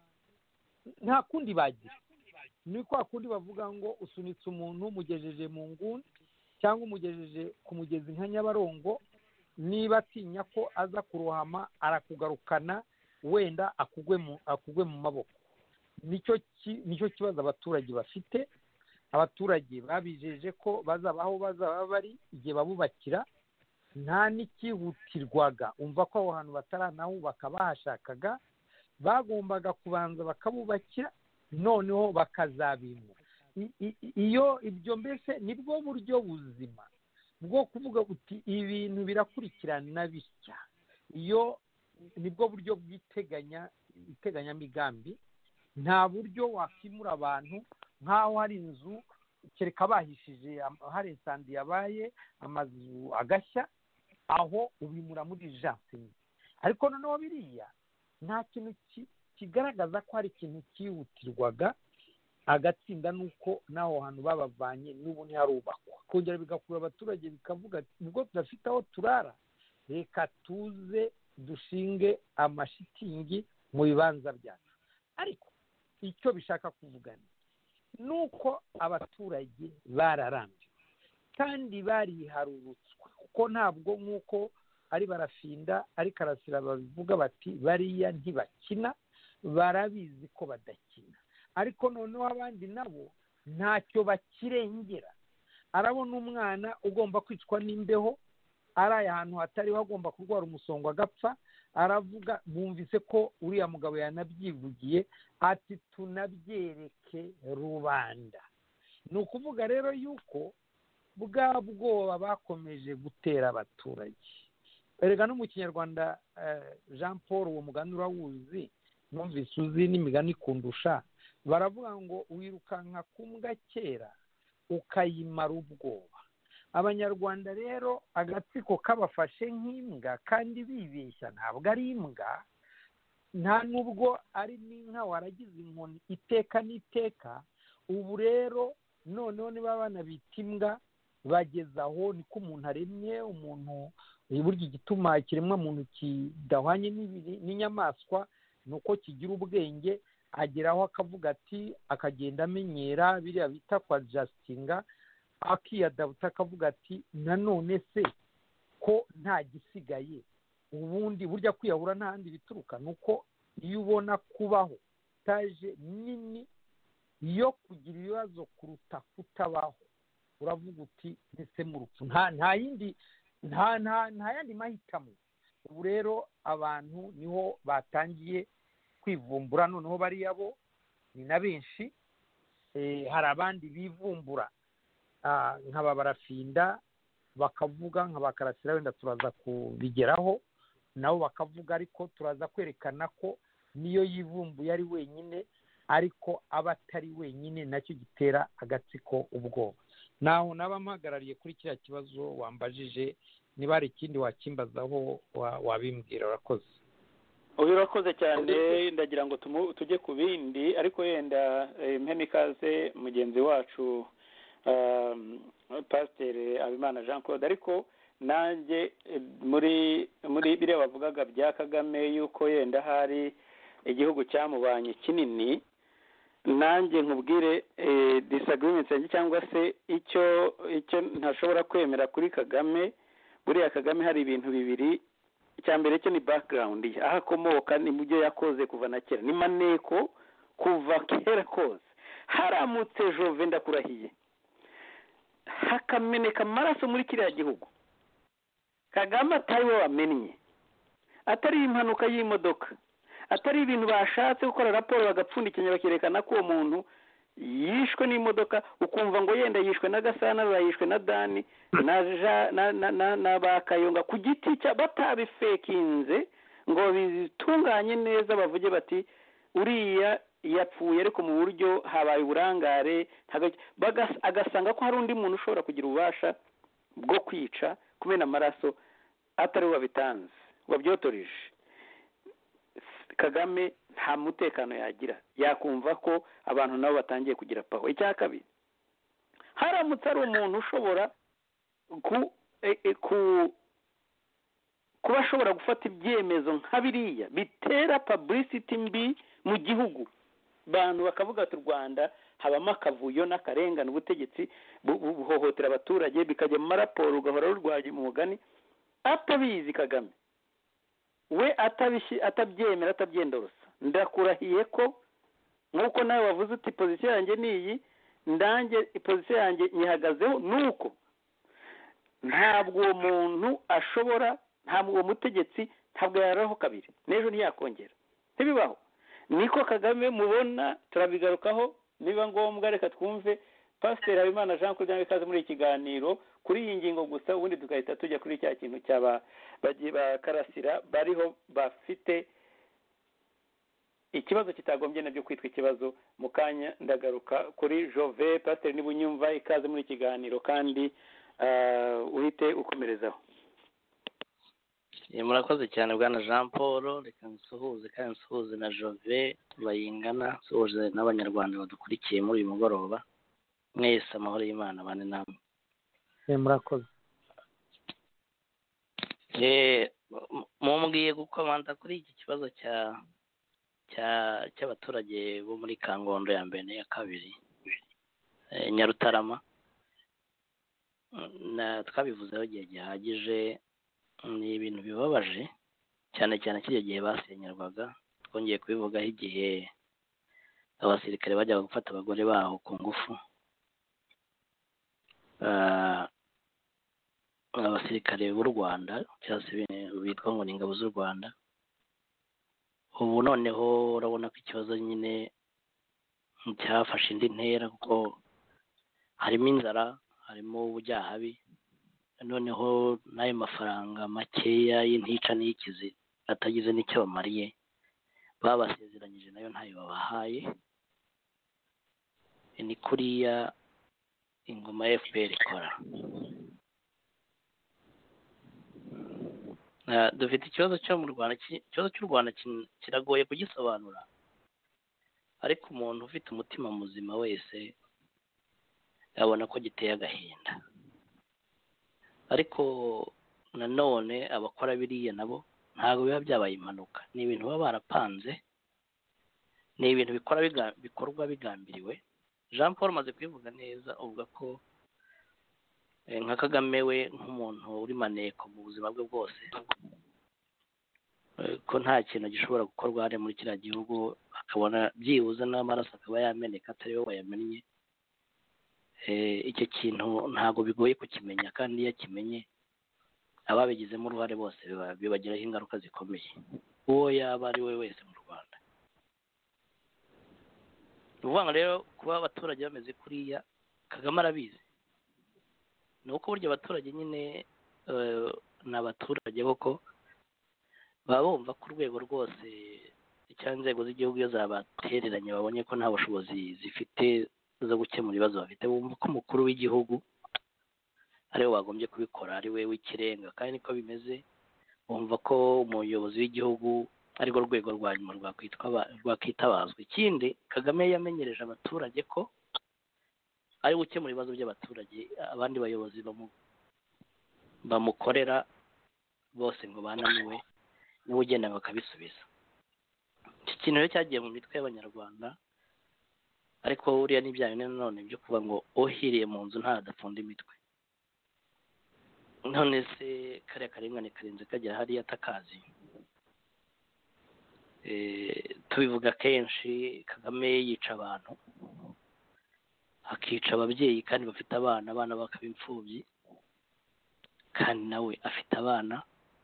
nta kundi bagira. Ni kwa kundi bavuga ngo usunitse umuntu umugejeje mu nguni cyangwa umugejeje ku mugezi nka Nyabarongo, niba atinya ko aza kurohama arakugarukana, wenda akugwe mu akugwe mu maboko. Nicyo nicyo kibazo abaturage bafite. Abaturage babijeje ko bazabaho bazaba bari igihe babubakira, nta n'ikihutirwaga. Umva ko aho hantu bataranahubaka bahashakaga, bagombaga kubanza bakabubakira, noneho bakazabimura. Iyo ibyo mbese nibwo buryo buzima bwo kuvuga uti ibintu birakurikirana bitya. Iyo nibwo buryo bw'iteganya iteganyamigambi. Nta buryo wakimura abantu nk'aho hari inzu kereka bahishije, hari insandi yabaye, amazu agashya, aho ubimura muri jansi. Ariko noneho biriya nta kintu kigaragaza ko hari ikintu cyihutirwaga, agatsinda nuko n'aho hantu babavanye n'ubu ntiharubakwa. Kongera bigakurura abaturage bikavuga ati ubwo tudafite aho turara, reka tuze dushinge amashitingi mu bibanza byacu. Ariko icyo bishaka kuvugana nuko abaturage bararambiwe kandi bariharurutswa, kuko ntabwo nk'uko ari Barafinda ari Karasira babivuga bati bariya ntibakina, barabizi ko badakina. Ariko noneho abandi nabo ntacyo bakirengera. Arabona umwana ugomba kwicwa n'imbeho, ari ahantu hatariho, agomba kurwara umusongo agapfa, aravuga bumvise ko uriya mugabo yanabyivugiye ati tunabyereke rubanda. Ni ukuvuga rero yuko bwa bwoba bakomeje gutera abaturage. Erega no mu Kinyarwanda, Jean Paul, uwo mugani urawuzi, numvise uzi n'imigani kundusha. Baravuga ngo wirukanka kumbwa kera ukayimara ubwoba. Abanyarwanda rero agatsiko kabafashe nk'imbwa kandi bibeshya ntabwo ari imbwa, nta nubwo ari n'inka waragize inkoni iteka n'iteka. Ubu rero noneho niba banabita imbwa, bageze aho niko umuntu aremye. Umuntu burya igituma ikiremwa muntu kidahwanye n'inyamaswa ni uko kigira ubwenge. Ageraho akavuga ati, akagenda amenyera biriya bita kwa jastinga, akiyadabuta akavuga ati nanone se ko nta gisigaye. Ubundi burya kwiyahura n'ahandi bituruka nuko iyo ubona kubaho taje nini yo kugira ibibazo kuruta kutabaho, uravuga uti ndetse mu rupfu nta nta yindi nta nta nta yandi mahitamo. Ubu rero abantu niho batangiye kwivumbura, noneho bariya bo ni na benshi. Hari abandi bivumbura nk'aba Barafinda bakavuga, nk'aba Karasira wenda turaza kubigeraho nabo bakavuga, ariko turaza kwerekana ko niyo yivumbuye ari wenyine, ariko aba atari wenyine, nacyo gitera agatsiko ubwoba. Naho naba mpagarariye kuri kiriya kibazo wambajije, niba hari ikindi wakimbazaho wabimbwira. Urakoze. Urakoze cyane. Ndagira ngo tujye ku bindi, ariko yenda mpemikaze mugenzi wacu Pasiteri Habimana Jean Claude. Ariko nanjye muri muri biriya bavugaga bya Kagame yuko yenda hari igihugu cyamubanye kinini, nanjye nkubwire disagreements yanjye cyangwa se icyo icyo ntashobora kwemera kuri Kagame. Buriya Kagame hari ibintu bibiri. Icya mbere cyo ni background ye, aho akomoka ni mu byo yakoze kuva na kera, ni maneko kuva kera kose. Haramutse Jove ndakurahiye hakameneka amaraso muri kiriya gihugu, Kagame atari we wamennye, atari impanuka y'imodoka, atari ibintu bashatse gukora raporo bagapfundikanya bakerekana ko uwo muntu yishwe n'imodoka, ukumva ngo yenda yishwe na Gasana, yishwe na Dani na na na na Bakayonga ku giti cya batabifekinze ngo bizitunganye neza, bavuge bati uriya yapfuye ariko mu buryo habaye uburangare, agasanga ko hari undi muntu ushobora kugira ububasha bwo kwica kumena amaraso atari wabitanze wabyotoreje. Kagame nta mutekano yagira, yakumva ko abantu nabo batangiye kugira paho. Icya kabiri, haramutse ari umuntu ushobora ku ku kuba ashobora gufata ibyemezo nka biriya bitera publicity mbi mu gihugu, bantu bakavuga ati u Rwanda habamo akavuyo n'akarengane, ubutegetsi buhohotera abaturage, bikajya mu maraporo ugahora rurwaye mu mugani, atabizi Kagame we atabyemera atabyendorosa. Ndakurahiye ko nk'uko nawe wavuze uti pozisiyo yanjye niyi, ndange pozisiyo yanjye nyihagazeho, nuko ntabwo uwo muntu ashobora, ntabwo uwo mutegetsi ntabwo yaraho kabiri n'ejo ntiyakongera, ntibibaho. Niko Kagame mubona, turabigarukaho niba ngombwa. Reka twumve Pasiteri Habimana Jean Claude ikaze muri iki kiganiro kuri iyi ngingo gusa, ubundi tugahita tujya kuri cya kintu cyaba bagiye bakarasira bariho bafite ikibazo kitagombye nabyo kwitwa ikibazo. Mu kanya ndagaruka kuri Jove. Pasiteri niba unyumva, ikaze muri iki kiganiro kandi uhite ukomerezaho. Murakoze cyane bwana Jean Paul, reka nsuhuze kandi nsuhuze na Jove Bayingana, nsuhuze n'abanyarwanda badukurikiye muri uyu mugoroba. Mwese amahoro y'Imana bane namwe. Murakoze. Eh mumbwiye gukomanda kuri iki kibazo cya cya cy'abaturage bo muri Kangondo ya mbere ya kabiri, e, Nyarutarama, na twabivuzeho igihe gihagije. Ni ibintu bibabaje cyane cyane kiriya gihe basenyerwaga. Twongeye kubivugaho igihe abasirikare bajyaga gufata abagore baho ku ngufu, abasirikare b'u Rwanda cyangwa se bitwa ngo ni ingabo z'u Rwanda. Ubu noneho urabona ko ikibazo nyine cyafashe indi ntera, kuko harimo inzara, harimo ubujyahabi, noneho n'ayo mafaranga makeya y'intica n'ikizi atagize n'icyo bamariye babasezeranyije nayo ntayo babahaye. Ni kuriya ingoma ya F P R ikora. Dufite ikibazo cyo mu Rwanda, ikibazo cy'u Rwanda kiragoye kugisobanura, ariko umuntu ufite umutima muzima wese yabona ko giteye agahinda. Ariko nanone abakora biriya nabo ntabwo biba byabaye impanuka, ni ibintu baba barapanze, ni ibintu bikora bikorwa bigambiriwe. Jean Paul maze kwivuga neza, uvuga ko nka Kagame we nk'umuntu uri maneko mu buzima bwe bwose, ko nta kintu gishobora gukorwa hariya muri kiriya gihugu akabona byibuze n'amaraso akaba yameneka atari we wayamennye. Icyo kintu ntabwo bigoye kukimenya, kandi iyo akimenye ababigizemo uruhare bose bibagiraho ingaruka zikomeye, uwo yaba ari we wese mu Rwanda. Ni ukuvuga rero kuba abaturage bameze kuriya, Kagame arabizi. Ni uko burya abaturage nyine ni abaturage koko, baba bumva ko urwego rwose cyangwa inzego z'igihugu iyo zabatereranye babonye ko nta bushobozi zifite zo gukemura ibibazo bafite, bumva ko umukuru w'igihugu ariwe wagombye kubikora, ari we w'ikirenga. Kandi niko bimeze, bumva ko umuyobozi w'igihugu arirwo rwego rwa nyuma rwakwitabazwa. Ikindi, Kagame yamenyereje abaturage ko ari gukemura ibibazo by'abaturage, abandi bayobozi bamukorera bose ngo bananiwe niwe ugenda bakabisubiza. Iki kintu rero cyagiye mu mitwe y'abanyarwanda, ariko uriya n'ibyayo none byo kuvuga ngo uhiriye mu nzu ntadapfunda imitwe. None se kariya karengane karenze kagera hariya atakazi. Tubivuga kenshi, Kagame yica abantu, akica ababyeyi kandi bafite abana, abana bakaba imfubyi, kandi nawe afite abana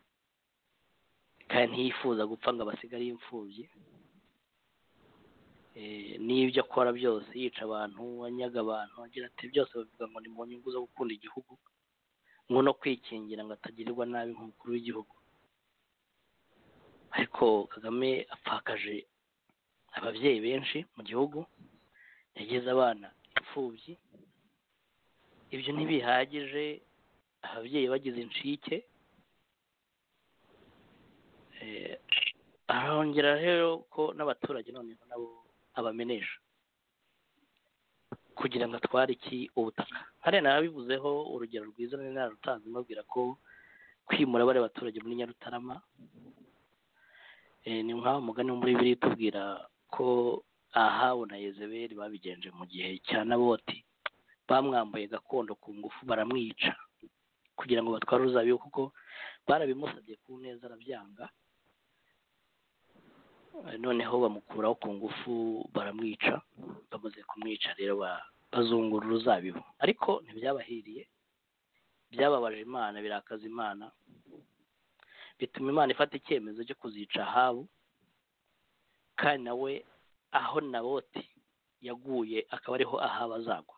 kandi ntiyifuza gupfa ngo abasigare imfubyi. N'ibyo akora byose yica abantu, anyaga abantu, agira ati byose bavuga ngo ni mu nyungu zo gukunda igihugu, ngo no kwikingira ngo atagirirwa nabi nk'umukuru w'igihugu. Ariko Kagame apfakaje ababyeyi benshi mu gihugu, yageze abana imfubyi. Ibyo ntibihagije, ababyeyi bagize incike. Arongera rero ko n'abaturage noneho nabo abamenesha kugira ngo atware iki ubutaka. Hariya narabivuzeho urugero rwiza nari narutanze mbabwira ko kwimura bari abaturage muri Nyarutarama ni nk'aho umugani wo muri Bibiliya utubwira ko Ahabu na Yezebeli babigenje mu gihe cya Naboti. Bamwambuye gakondo ku ngufu baramwica kugira ngo batware uruzabibu, kuko barabimusabye ku neza arabyanga. Noneho bamukuraho ku ngufu baramwica. Bamaze kumwica rero bazungura uruzabibu, ariko ntibyabahiriye, byababaje Imana, birakaza Imana, bituma Imana ifata icyemezo cyo kuzica Ahabu. Kandi nawe aho Naboti yaguye akaba ariho Ahabu azagwa.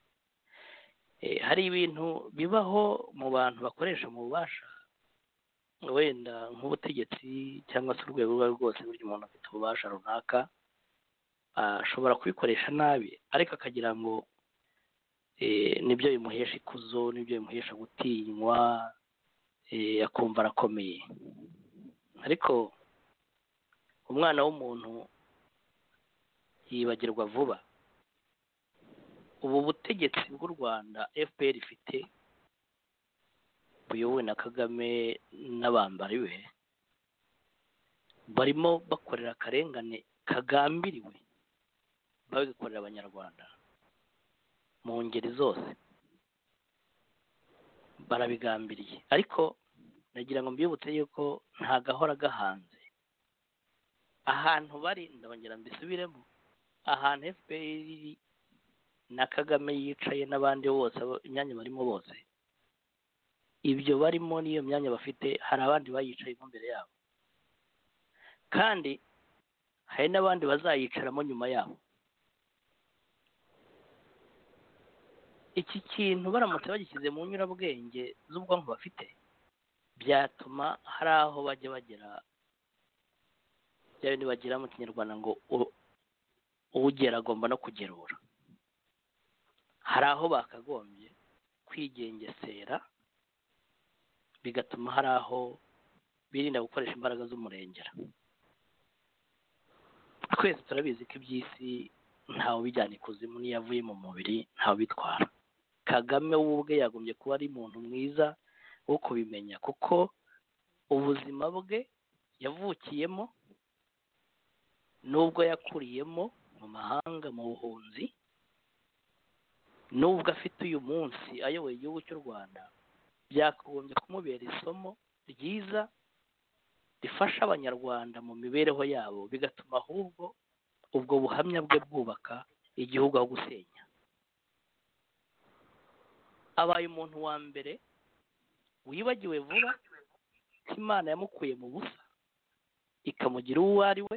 Hari ibintu bibaho mu bantu bakoresha mu bubasha, wenda nk'ubutegetsi cyangwa se urwego urwo ari rwo rwose, burya umuntu afite ububasha runaka ashobora kubikoresha nabi, ariko akagira ngo nibyo bimuhesha ikuzo, nibyo bimuhesha gutinywa, akumva arakomeye. Ariko umwana w'umuntu yibagirwa vuba. Ubu butegetsi bw'u Rwanda F P R ifite buyobowe na Kagame n'abambari be, barimo bakorera akarengane kagambiriwe, babikorera abanyarwanda mu ngeri zose, barabigambiriye. Ariko nagira ngo mbibutse yuko nta gahora gahanze. Ahantu bari, ndabongera mbisubiremo, ahantu F P R na Kagame yicaye n'abandi bose, imyanya barimo bose, ibyo barimo n'iyo myanya bafite, hari abandi bayicayemo mbere yabo, kandi hari n'abandi bazayicaramo nyuma yabo. Iki kintu baramutse bagishyize mu nyurabwenge z'ubwonko bafite, byatuma hari aho bajya bagera, bya bindi bagira mu Kinyarwanda ngo ugera agomba no kugerura. Hari aho bakagombye kwigengesera, bigatuma hari aho birinda gukoresha imbaraga z'umurengera. Twese turabizi ko iby'isi ntawe bijyana ikuzimu, n'iyo avuye mu mubiri ntawe bitwara. Kagame we ubwe yagombye kuba ari umuntu mwiza wo kubimenya, kuko ubuzima bwe yavukiyemo, nubwo yakuriyemo mu mahanga mu buhunzi, nubwo afite uyu munsi ayoboye igihugu cy'u Rwanda, byakagombye kumubera isomo ryiza rifasha abanyarwanda mu mibereho yabo, bigatuma ahubwo ubwo buhamya bwe bwubaka igihugu aho gusenya. Abaye umuntu wa mbere wibagiwe vuba ko Imana yamukuye mu busa ikamugira uwo ari we,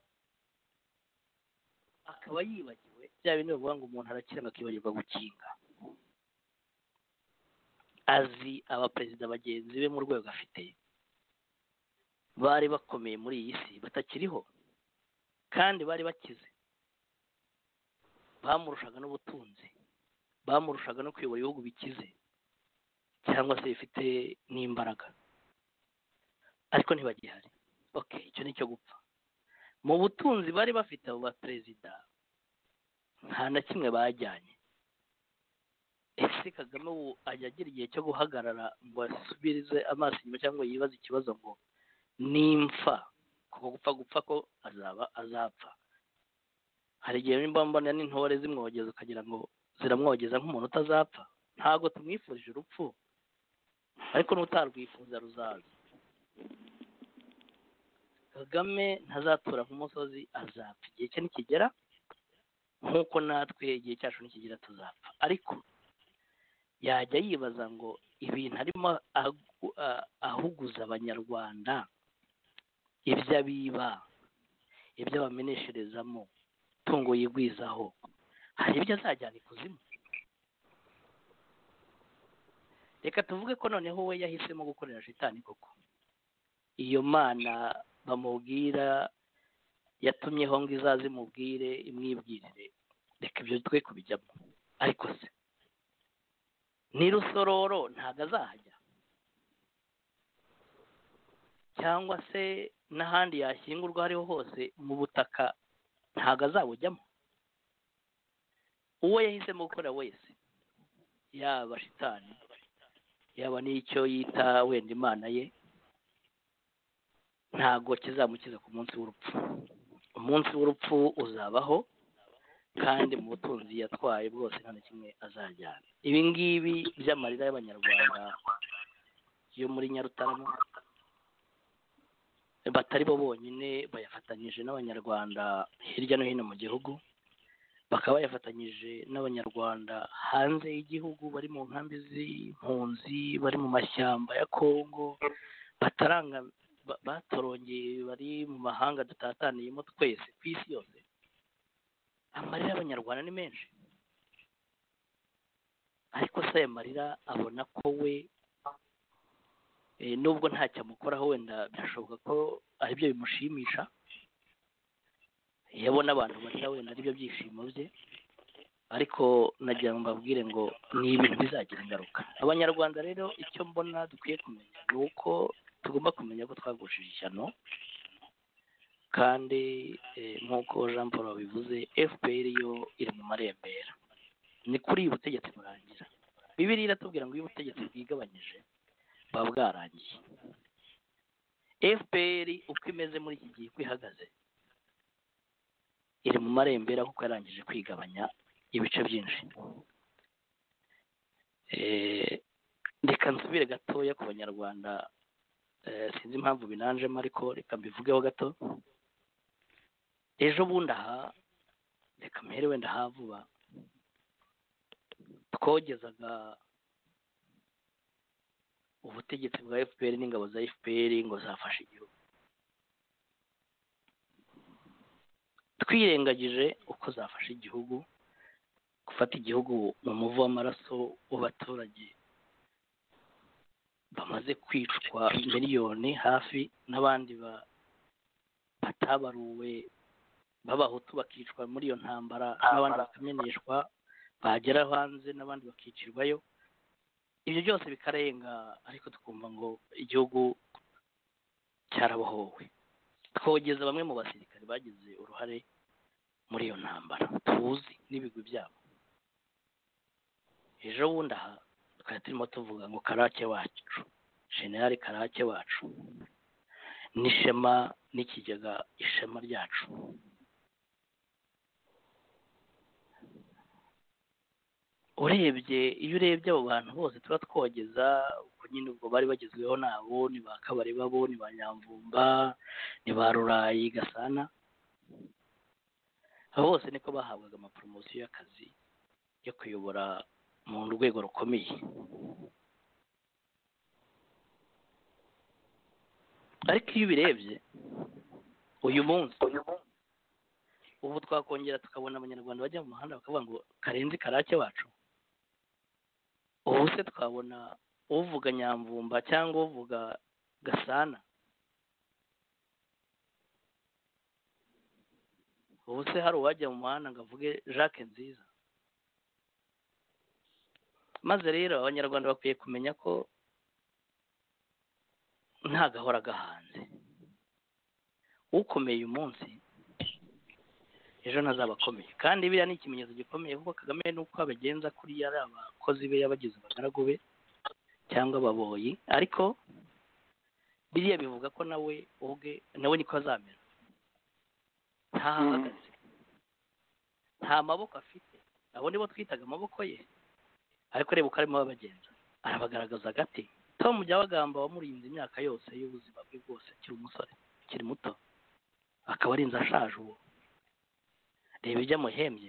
akaba yibagiwe bya bintu bivuga ngo umuntu arakira ngo akibagirwa gukinga. Azi abaperezida bagenzi be mu rwego afite bari bakomeye muri iyi si batakiriho, kandi bari bakize, bamurushaga n'ubutunzi, bamurushaga no kuyobora ibihugu bikize cyangwa se bifite n'imbaraga, ariko ntibagihari. Okay, icyo ni cyo gupfa. Mu butunzi bari bafite abo baperezida nta na kimwe bajyanye. Ese Kagame ubu ajya agira igihe cyo guhagarara ngo asubirize amaso inyuma cyangwa yibaze ikibazo ngo nimpfa, kuko gupfa gupfa ko azaba azapfa. hari igihe nimba mbona n'intore zimwogeza ukagira ngo ziramwogeza nk'umuntu utazapfa. Ntabwo tumwifurije urupfu, ariko n'utarwifuza ruzaza. Kagame ntazatura nk'umusozi, azapfa igihe cye nikigera, nk'uko natwe igihe cyacu nikigera tuzapfa. Ariko yajya yibaza ngo ibintu arimo ahuguza abanyarwanda, ibyo abiba, ibyo abamenesherezamo, tungo yigwizaho, hari ibyo azajyana ikuzimu. Reka tuvuge ko noneho we yahisemo gukorera shitani koko. Iyo mana bamubwira yatumyeho ngo izaze imubwire imwibwirire, reka ibyo twe kubijyamo. Ariko se ni Rusororo ntago azahajya, cyangwa se n'ahandi yashyingurwa hariho hose mu butaka ntago azabujyamo? Uwo yahisemo gukora wese, yaba shitani yaba n'icyo yita wenda imana ye, ntago kizamukiza ku munsi w'urupfu. Umunsi w'urupfu uzabaho, kandi mu butunzi yatwaye bwose nta na kimwe azajyana. Ibi ngibi by'amarira y'abanyarwanda yo muri Nyarutarama batari bo bonyine, bayafatanyije n'abanyarwanda hirya no hino mu gihugu, bakaba bayafatanyije n'abanyarwanda hanze y'igihugu, bari mu nkambi z'impunzi, bari mu mashyamba ya Kongo, bataranga batorongeye, bari mu mahanga dutataniyemo twese ku isi yose. Amarira y'abanyarwanda ni menshi, ariko se aya marira abona ko we nubwo ntacyo amukoraho, wenda birashoboka ko aribyo bimushimisha, yabona abantu barira wenda aribyo byishimo bye. Ariko nagira ngo mbabwire ngo ni ibintu bizagira ingaruka. Abanyarwanda rero icyo mbona dukwiye kumenya ni uko tugomba kumenya ko twagushije ishyano, kandi nk'uko Jean Paul wabivuze, F P R yo iri mu marembera, ni kuri ubutegetsi burangira. Bibiliya iratubwira ngo iyo ubutegetsi bwigabanyije buba bwarangiye. F P R uko imeze muri iki gihe, uko ihagaze, iri mu marembera kuko yarangije kwigabanya ibice byinshi. Reka nsubire gatoya ku banyarwanda, sinzi impamvu binanjemo, ariko reka mbivugeho gato. Ejo bundi aha, reka mpere wenda aha vuba, twogezaga ubutegetsi bwa F P R n'ingabo za F P R ngo zafashe igihugu, twirengagije uko zafashe igihugu, gufata igihugu mu muvu w'amaraso w'abaturage bamaze kwicwa miliyoni hafi, n'abandi batabaruwe b'abahutu bakicwa muri iyo ntambara, n'abandi bakamenyeshwa, bagera hanze n'abandi bakicirwayo. Ibyo byose bikarenga, ariko tukumva ngo igihugu cyarabohowe. Twogeza bamwe mu basirikare bagize uruhare muri iyo ntambara, tuzi n'ibigwi byabo. Ejo bundi aha twari turimo tuvuga ngo Karake wacu, General Karake wacu, n'ishema n'ikigega ishema ryacu. Urebye, iyo urebye abo bantu bose tuba twogeza, ubwo nyine ubwo bari bagezweho nabo, ni ba Kabare babo, ni ba Nyamvumba, ni ba Rurayi, Gasana, abo bose niko bahabwaga amapromosiyo y'akazi yo kuyobora mu rwego rukomeye. Ariko iyo ubirebye uyu munsi, ubu twakongera tukabona abanyarwanda bajya mu muhanda bakavuga ngo Karenzi Karake wacu. Ubu se twabona uvuga Nyamvumba cyangwa uvuga Gasana? Ubu se hari uwajya mu muhanda ngo avuge Jacques Nziza? Maze rero abanyarwanda bakwiye kumenya ko nta gahora gahanze. Ukomeye uyu munsi ejo ntazaba akomeye, kandi biriya ni ikimenyetso gikomeye, kuko Kagame nuko abagenza kuri yari abakozi be yabagize abagaragu be cyangwa ababoyi, ariko biriya bivuga ko nawe ubwe nawe niko azamera, ntahagaze. nta maboko afite, abo nibo twitaga amaboko ye, ariko reba uko arimo abagenza, arabagaragaza agati. Tom Byabagamba wamurinze imyaka yose y'ubuzima bwe bwose akiri umusore akiri muto, akaba arinze ashaje ubu, reba ibyo amuhembye.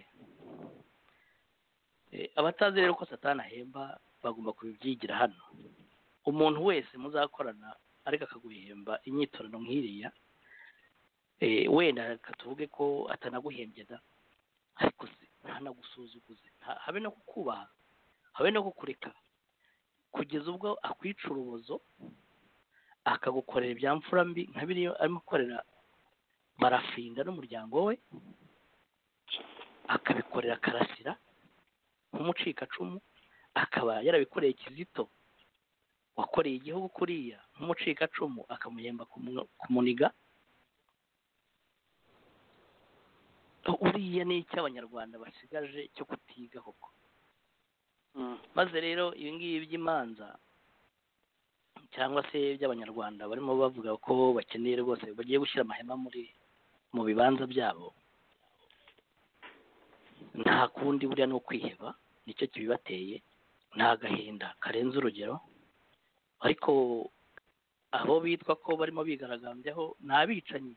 Abatazi rero ko Satani ahemba bagomba kubibyigira hano. Umuntu wese muzakorana ariko akaguhemba inyitorano nk'iriya, wenda katuvuge ko atanaguhembye da, ariko se ntanagusuzuguze, habe no kukubaha, habe no kukureka, kugeza ubwo akwica urubozo akagukorera ibya mfura mbi nka biriya arimo gukorera Barafinda n'umuryango we, akabikorera Karasira nk'umucikacumu, akaba yarabikoreye Kizito wakoreye igihugu kuriya nk'umucikacumu, akamuhemba kumuniga. Uriya ni icy'abanyarwanda basigaje cyo kutiga koko. Maze rero ibi ngibi by'imanza cyangwa se by'abanyarwanda barimo bavuga ko bakeneye rwose bagiye gushyira amahema muri mu bibanza byabo, nta kundi buriya no kwiheba nicyo kibibateye, nta gahinda karenze urugero. Ariko abo bitwa ko barimo bigaragambyaho ni abicanyi.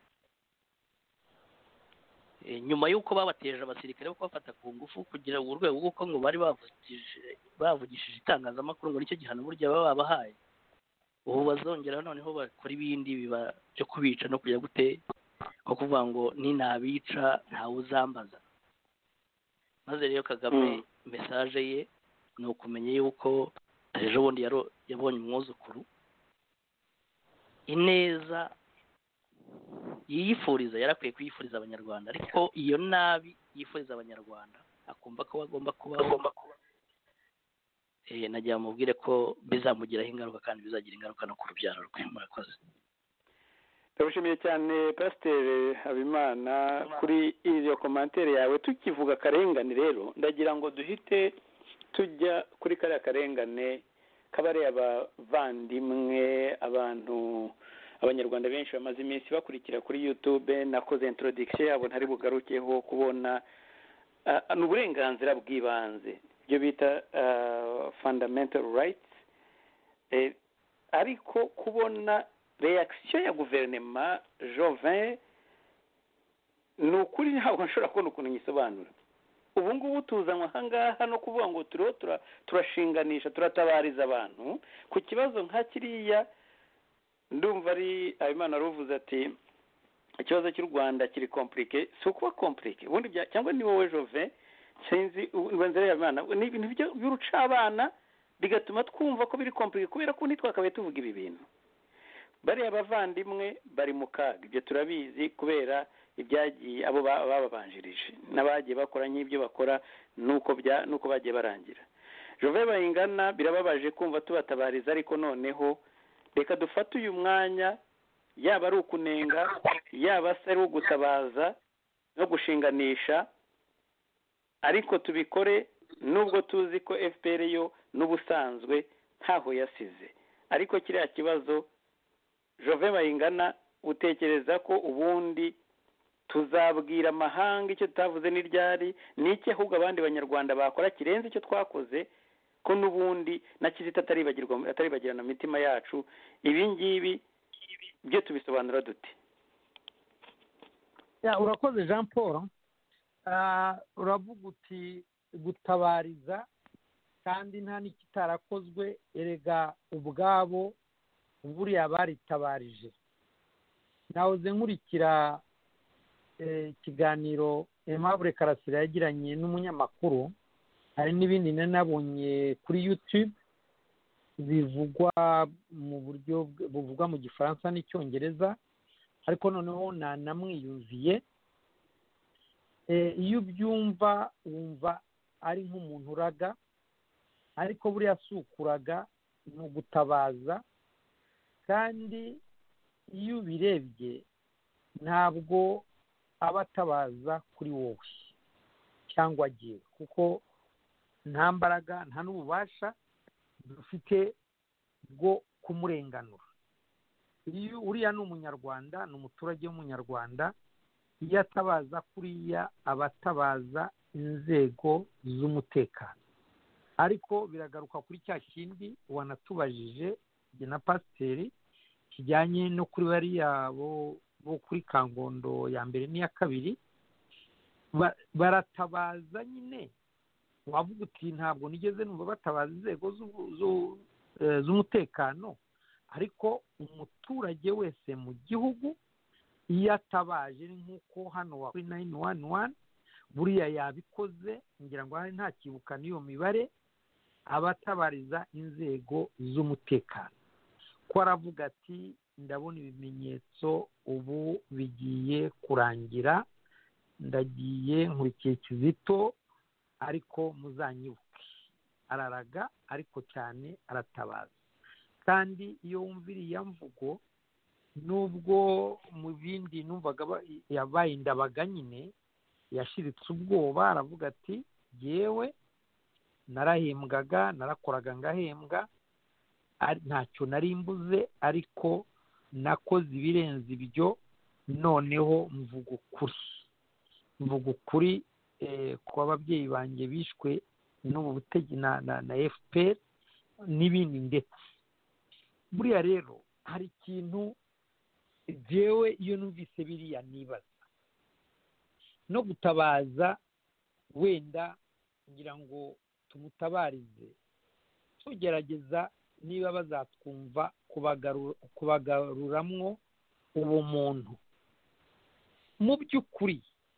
Nyuma y'uko babateje abasirikare bo kubafata ku ngufu kugira ngo urwego rw'uko ngo bari bavugishije bavugishije itangazamakuru ngo nicyo gihano burya baba babahaye, ubu bazongera noneho bakora ibindi biba byo kubica no kujya gute, ko kuvuga ngo ninabica ntawe uzambaza. Maze rero Kagame mesaje ye ni ukumenya yuko ejo bundi yabonye umwuzukuru, ineza yiyifuriza yarakwiye kuyifuriza abanyarwanda, ariko iyo nabi yifuriza abanyarwanda akumva ko bagomba kuba agomba kuba eh najya mubwire ko bizamugiraho ingaruka kandi bizagira ingaruka no ku rubyaro rwe. Murakoze. Ndabushimiye cyane Pasteur Habimana kuri iyo commentaire yawe. Tukivuga karengane rero ndagira ngo duhite tujya kuri kariya karengane kabare abavandimwe, abantu abanyarwanda benshi bamaze iminsi bakurikira kuri YouTube. Nakoze introduction yabo ntari bugarukeho kubona uh, n'uburenganzira bw'ibanze byo bita uh, fundamental rights, eh, ariko kubona reaction ya guverinoma Jovin ni ukuri ntabwo nshobora kubona ukuntu nyisobanura. Ubu ngubu tuzanywa ahangaha no kuvuga ngo turiho turashinganisha turatabariza abantu ku kibazo nka kiriya. Ndumva ari Habimana ruvuze ati ikibazo cy'u Rwanda kiri compliqué. Si ukuba compliqué ubundi cyangwa ni wowe Jovin sinzi ubanzere Habimana, ni ibintu by'urucabana bigatuma twumva ko biri compliqué kubera ko nitwakabaye tuvuga ibi bintu. Bari abavandimwe bari mu kaga, ibyo turabizi kubera ibyagiye abo bababanjirije n'abagiye bakora nk'ibyo bakora nuko bya nuko bagiye barangira. Jovin Bayingana birababaje kumva tubatabariza, ariko noneho reka dufate uyu mwanya, yaba ari ukunenga yaba se ari ugutabaza no gushinganisha, ariko tubikore nubwo tuzi ko F P R yo n'ubusanzwe ntaho yasize. Ariko kiriya kibazo Jovin Bayingana utekereza ko ubundi tuzabwira amahanga icyo tutavuze n'iryari n'iki ahubwo abandi banyarwanda bakora kirenze icyo twakoze, ko n'ubundi na Kizito ataribagirwa ataribagirana mitima yacu? Ibi ngibi byo tubisobanura dute? Ya urakoze Jean Paul. Uh, uravuga uti gutabariza kandi nta n'ikitarakozwe, erega ubwabo buriya baritabarije. Nahoze nkurikira ikiganiro Aimable Karasira yagiranye n'umunyamakuru, hari n'ibindi nabonye kuri YouTube bivugwa mu buryo buvugwa mu Gifaransa n'Icyongereza, ariko noneho nanamwiyumviye. Iyo ubyumva wumva ari nk'umuntu uraga, ariko buriya sukuraga ni ugutabaza. Kandi iyo ubirebye ntabwo abatabaza kuri wowe cyangwa agiye, kuko nta mbaraga nta n'ububasha dufite bwo kumurenganura. Iyo uriya ni umunyarwanda, ni umuturage w'umunyarwanda, iyo atabaza kuriya abatabaza inzego z'umutekano. Ariko biragaruka kuri cya kindi wanatubajije na pasiteri kijyanye no kuri bariya bo bo kuri Kangondo ya mbere n'iya kabiri, baratabaza nyine. Wavuga uti ntabwo nigeze numva batabaza inzego z'umutekano, ariko umuturage wese mu gihugu iyo atabaje nk'uko hano kuri nine one one buriya yabikoze, ngira ngo hari nta kibuka n'iyo mibare, abatabariza inzego z'umutekano. Ko aravuga ati ndabona ibimenyetso ubu bigiye kurangira, ndagiye nkurikiye Kizito ariko muzanyibuke. Araraga ariko cyane aratabaza. Kandi iyo wumva iriya mvugo, nubwo mu bindi numvaga yabaye indabaga nyine, yashiritse ubwoba, aravuga ati yewe narahembwaga, narakoraga ngahembwa, ntacyo nari mbuze, ariko nakoze ibirenze ibyo, noneho mvuga ukuri mvuga ukuri ku ababyeyi banjye bishwe n'ubu butegi na na F P R n'ibindi. Ndetse buriya rero hari ikintu jewe iyo numvise biriya nibaza no gutabaza, wenda ngira ngo tumutabarize, tugerageza niba bazatwumva kubagaruramwo ubumuntu. Mu by'ukuri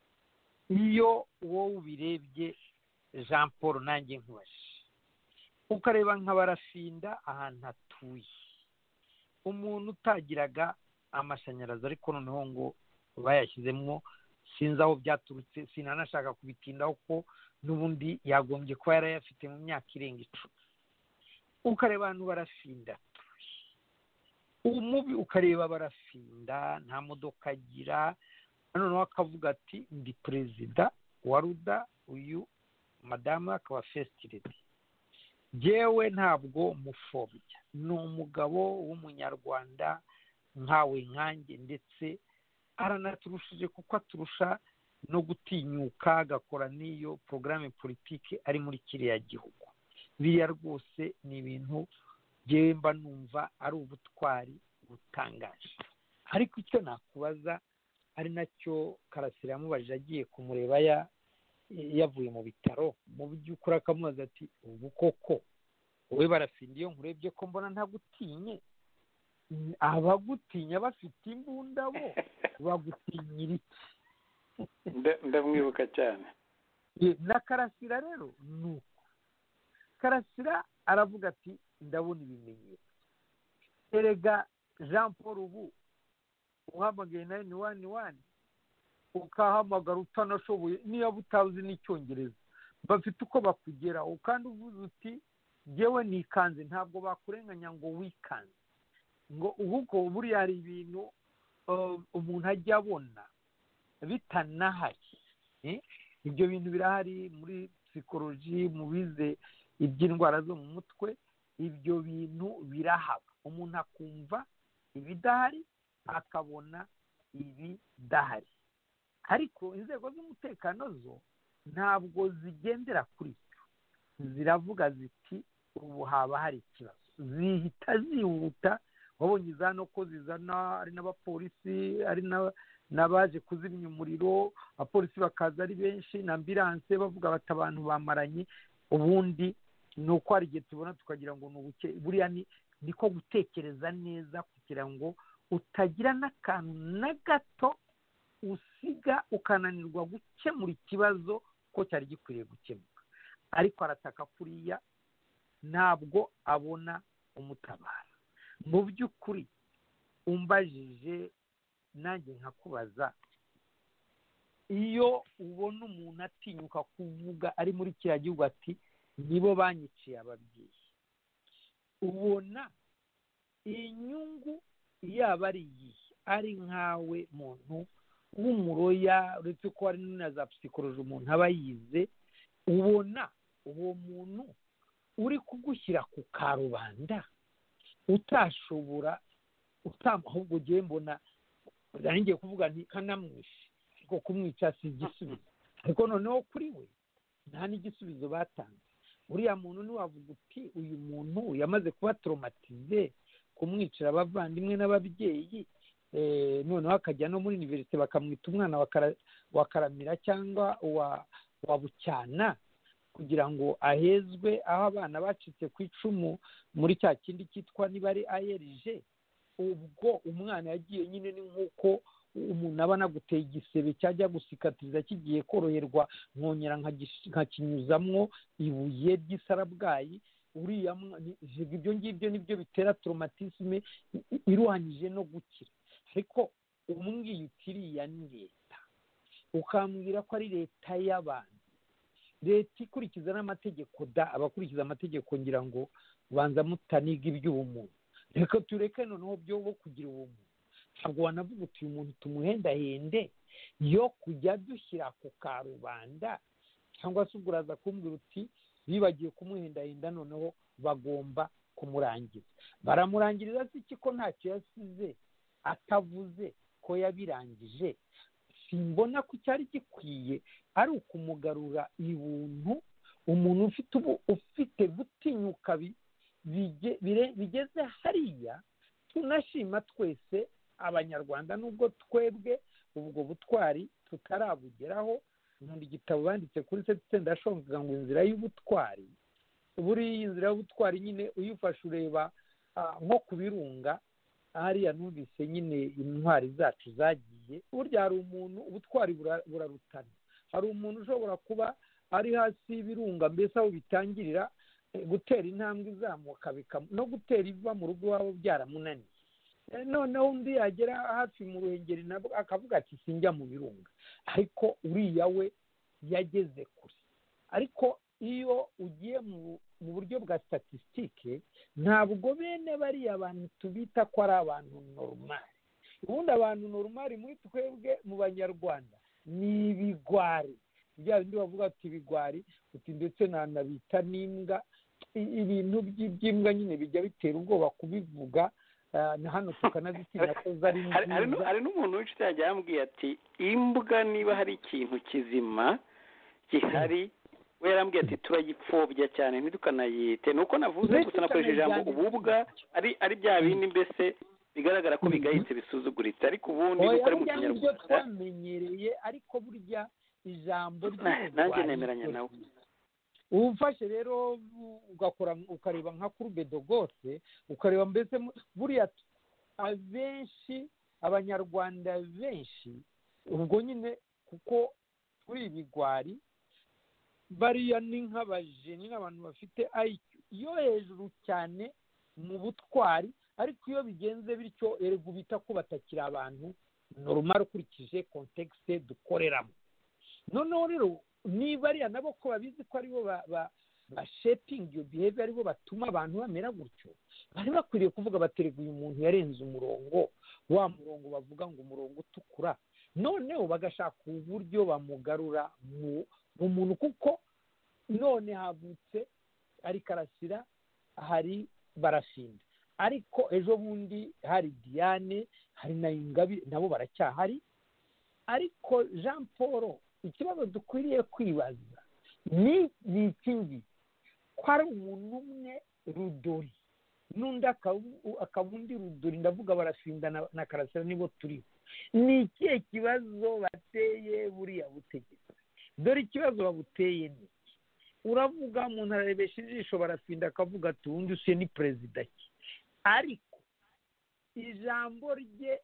iyo wowe ubirebye Jean Paul, nanjye nkubashe ukareba nk'abarafinda ahantu atuye, umuntu utagiraga amashanyarazi, ariko noneho ngo bayashyizemo, sinzi aho byaturutse, sinanashaka kubitindaho ko n'ubundi yagombye kuba yarayafite mu myaka irenga icumi. Ukareba abantu barafinda umubi, ukareba barafinda nta modoka agira, noneho akavuga ati ndi perezida wa ruda, uyu madamu akaba first lady. Jewe ntabwo mufobya, ni umugabo w'umunyarwanda nkawe nkanjye, ndetse aranaturushije kuko aturusha no gutinyuka, agakora n'iyo porogaramu politike ari muri kiriya gihugu. Biriya rwose ni ibintu jewe mba numva ari ubutwari butangaje. Ariko icyo nakubaza, ari nacyo Karasira yamubajije agiye kumureba ya yavuye mu bitaro, mu by'ukuri akamubaza ati ubu koko wowe barafinda iyo nkurebye ko mbona ntagutinye, abagutinya bafite imbunda bo bagutinyira iki? Ndamwibuka cyane. Na Karasira rero nuko Karasira aravuga ati ndabona ibimenyetso. Erega Jean Paul, ubu uhamagaye nine one one ukahamagara utanashoboye, niba utazi n'icyongereza bafite uko bakugeraho, kandi uvuze uti jewe nikanze, ntabwo bakurenganya ngo wikanze. Ngo ubuko buriya hari ibintu umuntu ajya abona bitanahari. Ibyo bintu birahari muri psychology, mu bize iby'indwara zo mu mutwe, ibyo bintu birahaba. Umuntu akumva ibidahari akabona ibidahari, ariko inzego z'umutekano zo ntabwo zigendera kuri cyo. Ziravuga ziti ubu haba hari ikibazo, zihita zihuta. Wabonye izano ko zizana ari n'abapolisi, ari n'abaje kuzimya umuriro, abapolisi bakaza ari benshi na ambulance, bavuga bati abantu bamaranye. Ubundi ni uko hari igihe tubona tukagira ngo ni ubuke. Buriya ni niko gutekereza neza kugira ngo utagira n'akantu na gato usiga ukananirwa gukemura ikibazo ko cyari gikwiriye gukemuka. Ariko arataka kuriya, ntabwo abona umutabara. Mu by'ukuri umbajije nanjye nkakubaza, iyo ubona umuntu atinyuka kuvuga ari muri kiriya gihugu ati nibo banyiciye ababyeyi, ubona inyungu yaba ari iyihe? Ari nkawe muntu w'umuroya, uretse ko hari na za psychology umuntu aba yize, ubona uwo muntu uri kugushyira ku karubanda utashobora utama, ahubwo ugiye mbona ngiye kuvuga nti kanamwishe, ko kumwica si igisubizo ariko noneho kuri we nta n'igisubizo batanze uriya muntu ntiwavuga uti uyu muntu yamaze kuba traumatize kumwicira abavandimwe n'ababyeyi noneho akajya no muri universite bakamwita umwana wa karamira cyangwa wa bucyana kugira ngo ahezwe aho abana bacitse ku icumu muri cya kindi cyitwa niba ari ayerije ubwo umwana yagiye nyine ni nk'uko umuntu aba anaguteye igisebe cyajya gusikatiriza kigiye koroherwa nkongera nkakinyuzamwo ibuye ry'isarabwayi uriya ibyo ngibyo nibyo bitera traumatisme iruhanyije no gukira ariko umubwiye uti iriya ni leta ukambwira ko ari leta y'abantu leta ikurikiza n'amategeko da abakurikiza amategeko ngira ngo ubanza mutaniga iby'ubumuntu reka tureke noneho byo bo kugira ubumuntu ntabwo wanavuga uti uyu muntu tumuhendahende yo kujya dushyira ku karubanda cyangwa se uraza kumbwira uti bibagiye kumuhendahenda noneho bagomba kumurangiza baramurangiriza se iki ko ntacyo yasize atavuze ko yabirangije simbona ko cyari gikwiye ari ukumugarura ibuntu umuntu ufite ubu ufite gutinyuka bigeze hariya tunashima twese abanyarwanda nubwo twebwe ubwo butwari tutarabugeraho mu gitabo banditse kuri seti ndashonga ngo inzira y'ubutwari buri inzira y'ubutwari nyine uyifashe ureba nko ku birunga hariya numvise nyine intwari zacu zagiye burya hari umuntu ubutwari burarutana hari umuntu ushobora kuba ari hasi y'ibirunga mbese aho bitangirira gutera intambwe izamuka no gutera iva mu rugo iwabo byaramunaniye noneho undi yagera hafi mu ruhengeri nabwo akavuga ati sinjya mu birunga ariko uriya we yageze kure ariko iyo ugiye mu buryo bwa statisitike ntabwo bene bariya abantu tubita ko ari abantu normal ubundi abantu normal muri twebwe mu banyarwanda ni ibigwari bya bindi bavuga ati ibigwari uti ndetse nanabita n'imbwa ibintu by'imbwa nyine bijya bitera ubwoba kubivuga na hano tukanazitinya ko zari nziza hari n'umuntu w'inshuti yajya yambwiye ati imbwa niba hari ikintu kizima gihari we yarambwiye ati turagipfobya cyane ntidukanayite nuko navuze gusa nakoresheje ijambo ububwa ari ari bya bindi mbese bigaragara ko bigayitse bisuzuguritse ariko ubundi nuko ari mu kinyarwanda twamenyereye ariko burya ijambo nanjye nemeranya nawe ufashe rero ugakora ukareba nka kurube dogose ukareba mbese buriya abenshi abanyarwanda benshi ubwo nyine kuko kuri ibigwari bariya ni nk'abajeni n'abantu bafite iyo hejuru cyane mu butwari ariko iyo bigenze bityo erega ubita ko batakiri abantu normal ukurikije kontekste dukoreramo noneho rero niba ariya nabo ko babizi ko aribo ba shaping iyo behavior aribo batuma abantu bamera gutyo bari bakwiriye kuvuga baterega uyu muntu yarenze umurongo wa murongo bavuga ngo umurongo utukura noneho bagashaka uburyo bamugarura mu muntu kuko none havutse ari Karasira hari Barashinda ariko ejo bundi hari Diane hari na Ingabi nabo baracyahari ariko Jean Paul ikibazo dukwiriye kwibaza ni ni ikindi ko ari umuntu umwe Rudori n'undi akabundi Rudori ndavuga Barashinda na Karasira nibo turiho ni ikihe kibazo bateye buriya butegetsi dore ikibazo babuteye ni uravuga umuntu ararebesha ijisho Barashinda akavuga ati undi usiye ni perezida ki ariko ijambo rye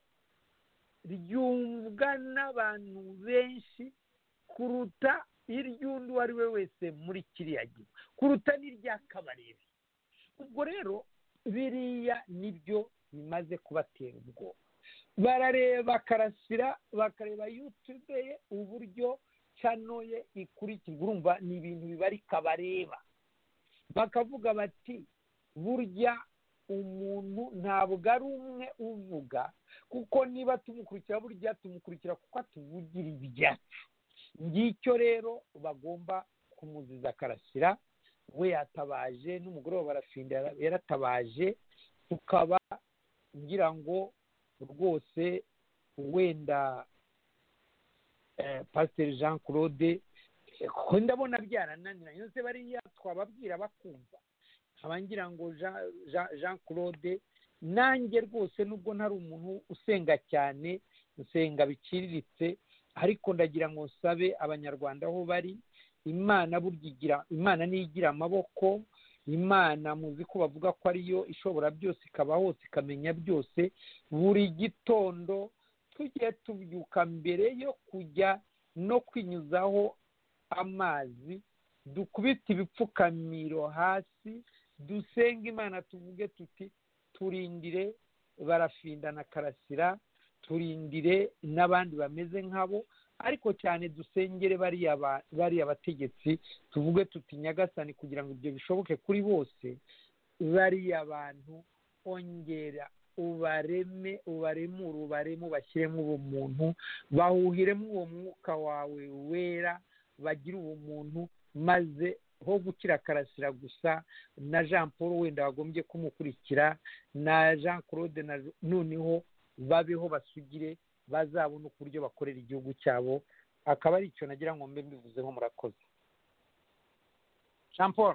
ryumvwa n'abantu benshi kuruta iry'undi uwo ari we wese muri kiriya gihe kuruta n'irya Kabarebe ubwo rero biriya nibyo bimaze kubatera ubwoba barareba Karasira bakareba YouTube ye uburyo channel ye ikurikirwa urumva ni ibintu bibari kabareba bakavuga bati burya umuntu ntabwo ari umwe uvuga kuko niba tumukurikira burya tumukurikira kuko atuvugira ibyacu ngicyo rero bagomba kumuziza Karasira we yatabaje n'umugore wa Barashinda yaratabaje tukaba ngira ngo rwose wenda pasiteri jean claude kuko ndabona byarananiranye yose bariya twababwira bakumva abangira ngo jean claude nanjye rwose nubwo ntari umuntu usenga cyane usenga biciriritse ariko ndagira ngo nsabe abanyarwanda aho bari imana burya igira imana niyo igira amaboko imana muzi ko bavuga ko ariyo ishobora byose ikaba hose ikamenya byose buri gitondo tujye tubyuka mbere yo kujya no kwinyuzaho amazi dukubita ibipfukamiro hasi dusenga imana tuvuge tuti turindire barafinda na karasira turindire n'abandi bameze nkabo ariko cyane dusengere bariya bariya bategetsi tuvuge tuti nyagasani kugira ngo ibyo bishoboke kuri bose bariya bantu ongera ubareme ubaremure ubareme ubashyiremo ubumuntu bahuhiremo uwo mwuka wawe wera bagira ubumuntu maze ho gukira karasira gusa na jean paul wenda wagombye kumukurikira na jean claude na noneho babeho basugire bazabona uburyo bakorera igihugu cyabo akaba ari icyo nagira ngo mbe mbivuzeho murakoze jean paul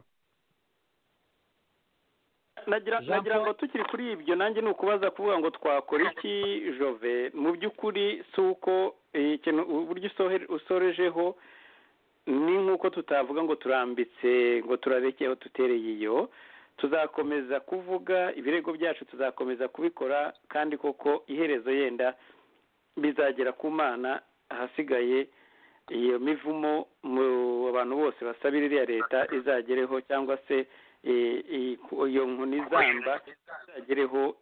nagira ngo tukiri kuri ibyo nanjye ni ukubaza kuvuga ngo twakora iki jove mu by'ukuri si uko ikintu uburyo usorejeho ni nk'uko tutavuga ngo turambitse ngo turarekeho tutereye iyo tuzakomeza kuvuga ibirego byacu tuzakomeza kubikora kandi koko iherezo yenda bizagera ku mana ahasigaye iyo mivumo mu abantu bose basabira iriya leta izagereho cyangwa se iyo nkoni zamba izagereho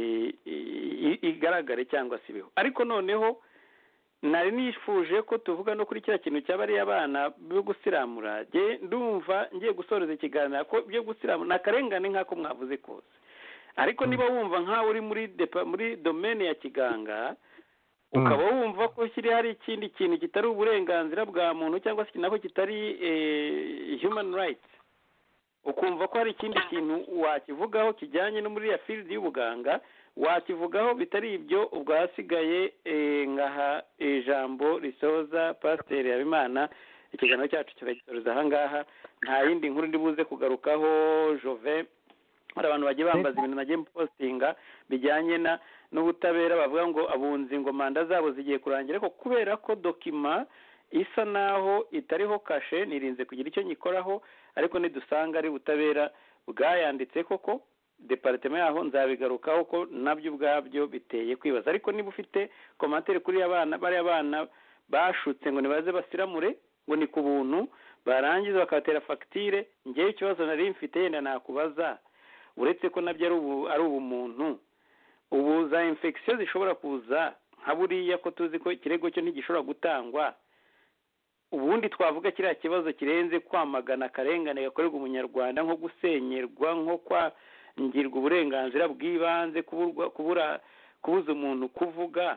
igaragare cyangwa se ibiho ariko noneho nari nifuje ko tuvuga no kuri kiriya kintu cy'abariya abana byo gusiramura ndumva ngiye gusoreza ikiganiro ko byo gusiramura ni akarengane nk'ako mwavuze kose ariko niba wumva nk'aho uri muri muri domene ya kiganga ukaba wumva ko kiri hari ikindi kintu kitari uburenganzira bwa muntu cyangwa se nako kitari human rights ukumva ko hari ikindi kintu wakivugaho kijyanye no muri ya field y'ubuganga wakivugaho bitari ibyo ubwo hasigaye ngaha ijambo risoza pasiteri Habimana ikiganiro cyacu kiragisoreza aha ngaha nta yindi nkuru ndi buze kugarukaho jove hari abantu bagiye bambaza ibintu nagiye postinga bijyanye na n'ubutabera bavuga ngo abunzi ngo manda zabo zigiye kurangira ariko kubera ko dokima isa naho itariho kashe nirinze kugira icyo nyikoraho ariko nidusanga ari ubutabera bwayanditse koko departement yaho nzabigarukaho ko nabyo ubwabyo biteye kwibaza ariko niba ufite komantere kuri abana bari abana bashutse ngo nibaze basiramure ngo ni ku buntu barangiza bakatera fagitire ngewe ikibazo nari mfite yenda nakubaza uretse ko nabyo ari ubumuntu ubu za infection zishobora kuza nka buriya ko tuzi ko ikirego cyo ntigishobora gutangwa ubundi twavuga kiriya kibazo kirenze kwamagana akarengane gakorerwa umunyarwanda nko gusenyerwa nko kwa ngirwa uburenganzira bw'ibanze kubura kubuza umuntu kuvuga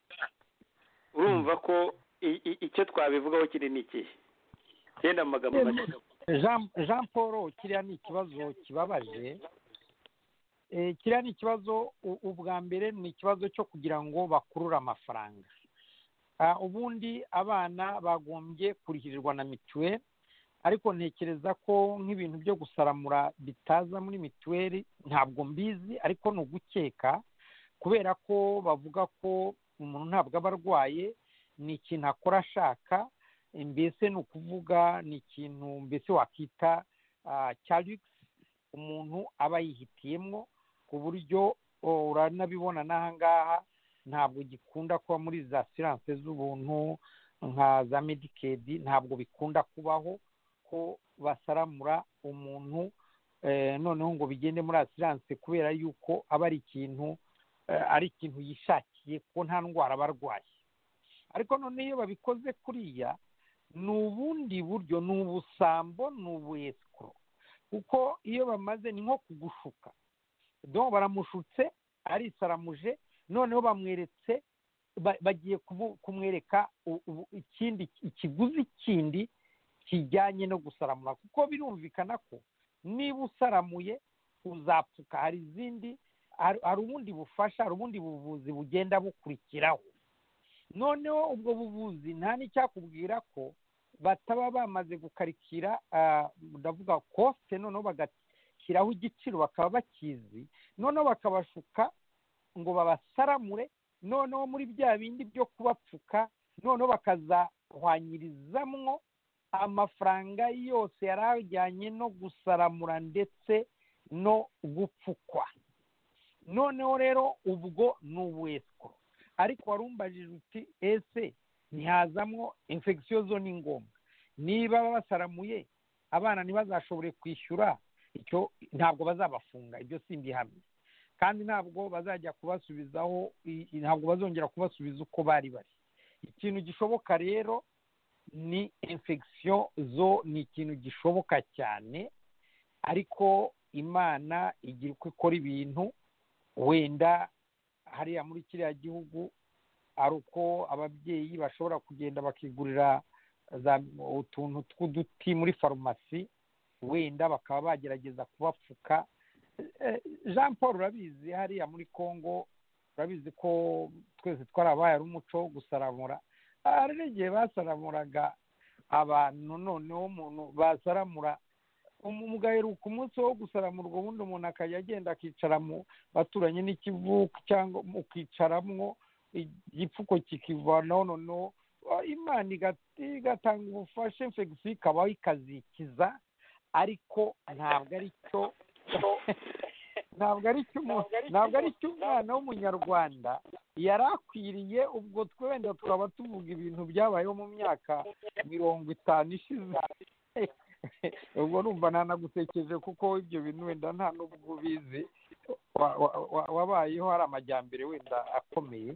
urumva ko icyo twabivugaho kiri ni ikihe genda mu magambo make jean paul kiriya ni ikibazo kibabaje kiriya ni ikibazo ubwa mbere ni ikibazo cyo kugira ngo bakurure amafaranga ubundi abana bagombye kurihirirwa na mituweli ariko ntekereza ko nk'ibintu byo gusaramura bitaza muri mituweli ntabwo mbizi ariko ni ugukeka kubera ko bavuga ko umuntu ntabwo aba arwaye ni ikintu akora ashaka mbese ni ukuvuga ni ikintu mbese wakita cya lugisi umuntu aba yihitiyemo ku buryo uranabibona n'aha ngaha ntabwo gikunda kuba muri za siranse z'ubuntu nka za medikedi ntabwo bikunda kubaho ko basaramura umuntu noneho ngo bigende muri asiranse kubera yuko aba ari ikintu ari ikintu yishakiye ko nta ndwara aba arwaye ariko noneho iyo babikoze kuriya ni ubundi buryo ni ubusambo ni ubuyesikoro kuko iyo bamaze ni nko kugushuka do baramushutse arisaramuje noneho bamweretse bagiye kumwereka ikindi ikiguzi kindi kijyanye no gusaramura kuko birumvikana ko niba usaramuye uzapfuka hari izindi hari ubundi bufasha hari ubundi buvuzi bugenda bukurikiraho noneho ubwo buvuzi nta n'icyakubwira ko bataba bamaze gukarikira ndavuga kosite, noneho bagashyiraho igiciro bakaba bakizi, noneho bakabashuka ngo babasaramure, noneho muri bya bindi byo kubapfuka noneho bakazahwanyirizamwo amafaranga yose yari ajyanye no gusaramura ndetse no gupfukwa. Noneho rero ubwo ni ubuesiko. Ariko warumbajije uti ese ntihazamwo infection zo ni ngombwa, niba basaramuye abana ntibazashobore kwishyura, icyo ntabwo bazabafunga, ibyo simbihamye, kandi ntabwo bazajya kubasubizaho, ntabwo bazongera kubasubiza uko bari bari. Ikintu gishoboka rero ni infection zo, ni ikintu gishoboka cyane, ariko Imana igira uko ikora ibintu. Wenda hariya muri kiriya gihugu ari uko ababyeyi bashobora kugenda bakigurira utuntu tw'uduti muri farumasi, wenda bakaba bagerageza kubapfuka. Jean Paul, urabizi hariya muri Congo, urabizi ko twese twarabaye ari umuco wo gusaramura. Hari n'igihe basaramuraga abantu, noneho umuntu basaramura umugaheruka umunsi wo gusaramurwa, ubundi umuntu akajya agenda akicara mu baturanye n'ikivuko cyangwa ukicaramwo igipfuko kikivanaho, noneho Imana igatanga ubufasha, infection ikabaho ikazikiza. Ariko ntabwo ari cyo ntabwo ari cyo ntabwo ari cyo umwana w'umunyarwanda yari akwiriye. Ubwo twe wenda twaba tuvuga ibintu byabayeho mu myaka mirongo itanu ishize, ubwo numva ntanagutekereje kuko ibyo bintu wenda nta n'ubwo ubizi, wabayeho hari amajyambere wenda akomeye,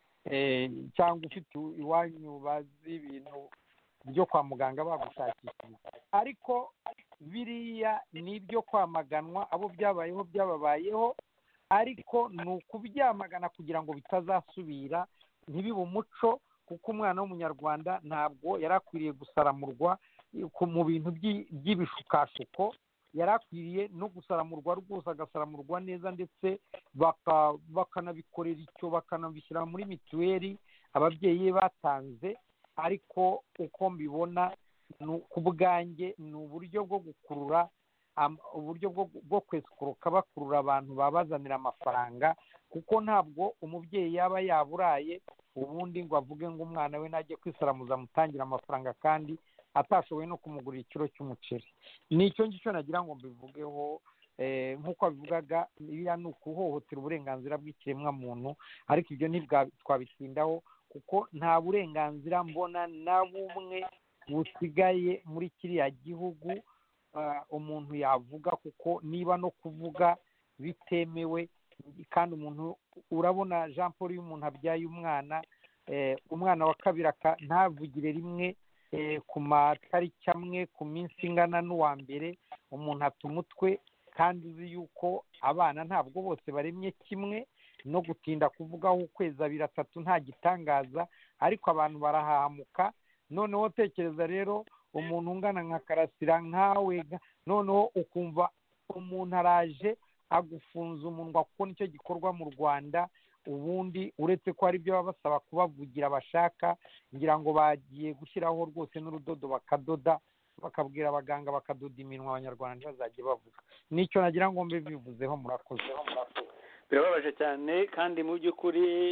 cyangwa ufite iwanyu bazi ibintu byo kwa muganga bagushakishije. Ariko biriya ni ibyo kwamaganwa, abo byabayeho byababayeho, ariko ni ukubyamagana kugira ngo bitazasubira, ntibibe umuco, kuko umwana w'umunyarwanda ntabwo yari akwiriye gusaramurwa mu bintu by'ibishukashuko. Yari akwiriye no gusaramurwa rwose, agasaramurwa neza, ndetse bakanabikorera icyo, bakanabishyira muri mituweli ababyeyi batanze. Ariko uko mbibona ku bwanjye ni uburyo bwo gukurura, uburyo bwo kwesikuruka, bakurura abantu babazanira amafaranga, kuko ntabwo umubyeyi yaba yaburaye ubundi ngo avuge ngo umwana we najye kwisaramuza amutangira amafaranga kandi atashoboye no kumugurira ikiro cy'umuceri. Nicyo ngicyo nagira ngo mbivugeho. Nk'uko abivugaga, iriya ni ukuhohotera uburenganzira bw'ikiremwamuntu, ariko ibyo ntitwabitindaho kuko nta burenganzira mbona na bumwe busigaye muri kiriya gihugu umuntu yavuga, kuko niba no kuvuga bitemewe, kandi umuntu urabona Jean Paul, iyo umuntu abyaye umwana, umwana wa kabiri ntavugire rimwe ku matariki amwe ku minsi ingana n'uwa mbere, umuntu ata umutwe. Kandi uzi yuko abana ntabwo bose baremye kimwe, no gutinda kuvugaho ukwezi abiri atatu nta gitangaza, ariko abantu barahahamuka. Noneho tekereza rero umuntu ungana nka Karasira nkawe, noneho ukumva umuntu araje agufunza umunwa, kuko nicyo gikorwa mu Rwanda. Ubundi uretse ko ari byo baba basaba kubavugira bashaka, ngira ngo bagiye gushyiraho rwose n'urudodo bakadoda, bakabwira abaganga bakadoda iminwa, abanyarwanda ntibazajye bavuga. Nicyo nagira ngo mbe bivuzeho. Murakoze. Birababaje cyane, kandi mu by'ukuri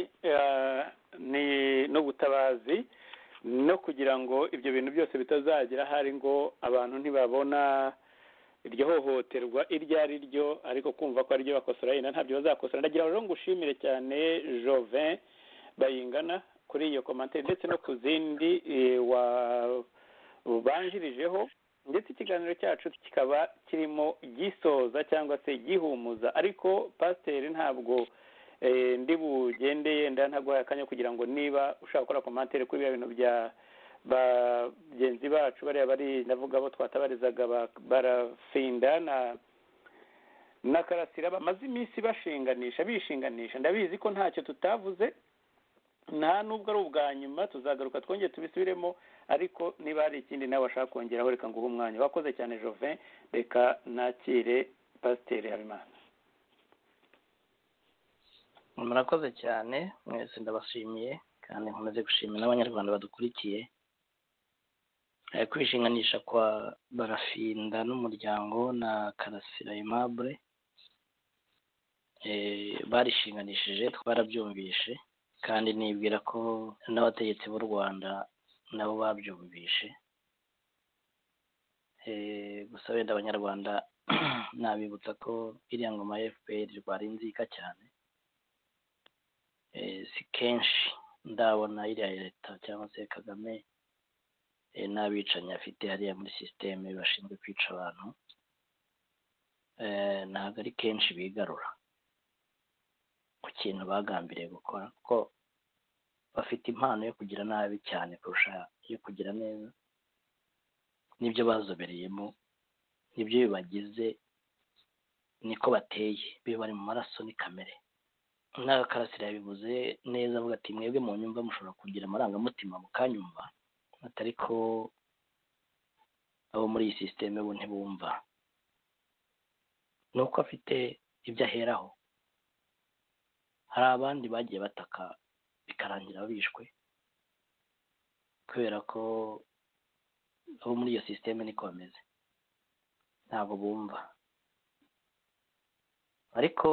ni no butabazi, no kugira ngo ibyo bintu byose bitazagira hari ngo abantu ntibabona iryo hohoterwa iryo ari ryo, ariko kumva ko ariryo bakosora yenda ntabyo bazakosora. Ndagira rero ngushimire cyane Jovin Bayingana kuri iyo komantere, ndetse no ku zindi wabanjirijeho, ndetse ikiganiro cyacu kikaba kirimo gisoza cyangwa se gihumuza. Ariko pasiteri ntabwo ndi bugende yenda ntaguhaye akanya kugira ngo niba ushaka gukora komantere kuri biriya bintu bya bagenzi bacu bariya bari ndavuga abo twatabarizaga Barafinda na na Karasira bamaze iminsi bashinganisha bishinganisha. Ndabizi ko ntacyo tutavuze, nta nubwo ari ubwa nyuma, tuzagaruka twongeye tubisubiremo, ariko niba hari ikindi nawe washaka kongeraho reka nguhe umwanya. Wakoze cyane Jovin, reka nakire Pasiteri Habimana. Murakoze cyane mwese, ndabashimiye kandi nkomeze gushimira n'abanyarwanda badukurikiye kwishinganisha kwa Barafinda n'umuryango na Karasira Aimable barishinganishije twarabyumvishe kandi nibwira ko n'abategetsi b'u Rwanda nabo babyumvishe. Gusa wenda abanyarwanda nabibutsa ko iriya ngoma ya F P R rwari inzika cyane, si kenshi ndabona iriya leta cyangwa se Kagame n'abicanyi afite hariya muri sisiteme bashinzwe kwica abantu, ntabwo ari kenshi bigarura ku kintu bagambiriye gukora, kuko bafite impano yo kugira nabi cyane kurusha yo kugira neza. Nibyo bazobereyemo, nibyo bibagize, niko bateye, biba bari mu maraso, ni kamere. Nka Karasira yabivuze neza avuga ati mwebwe mu nyumva mushobora kugira amarangamutima mukanyumva, atari ko abo muri iyi sisiteme bo ntibumva. Ni uko afite ibyo aheraho. Hari abandi bagiye bataka bikarangira bishwe kubera ko abo muri iyo sisiteme niko bameze, ntabwo bumva. Ariko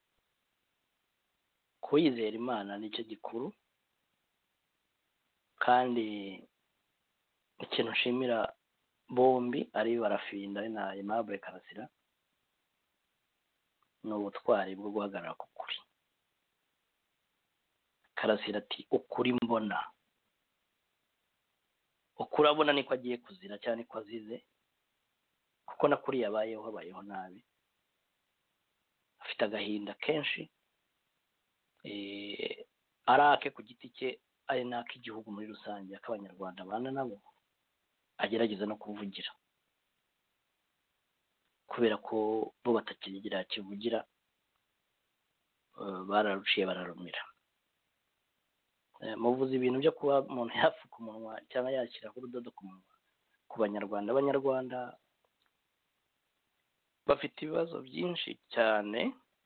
kuyizera Imana nicyo gikuru, kandi ikintu nshimira bombi ari Barafinda na Aimable Karasira ni ubutwari bwo guhagarara ku kuri. Karasira ati ukuri mbona, ukuri abona niko agiye kuzira cyane ko azize, kuko na kuri yabayeho habayeho nabi, afite agahinda kenshi, arake ku giti cye ari n'ak'igihugu muri rusange, ak'abanyarwanda bana nabo agerageza no kuvugira, kubera ko bo batakigira kivugira, bararuciye bararumira. Muvuze ibintu byo kuba umuntu yapfuka umunwa cyangwa yashyiraho urudodo ku munwa ku banyarwanda. Abanyarwanda bafite ibibazo byinshi cyane.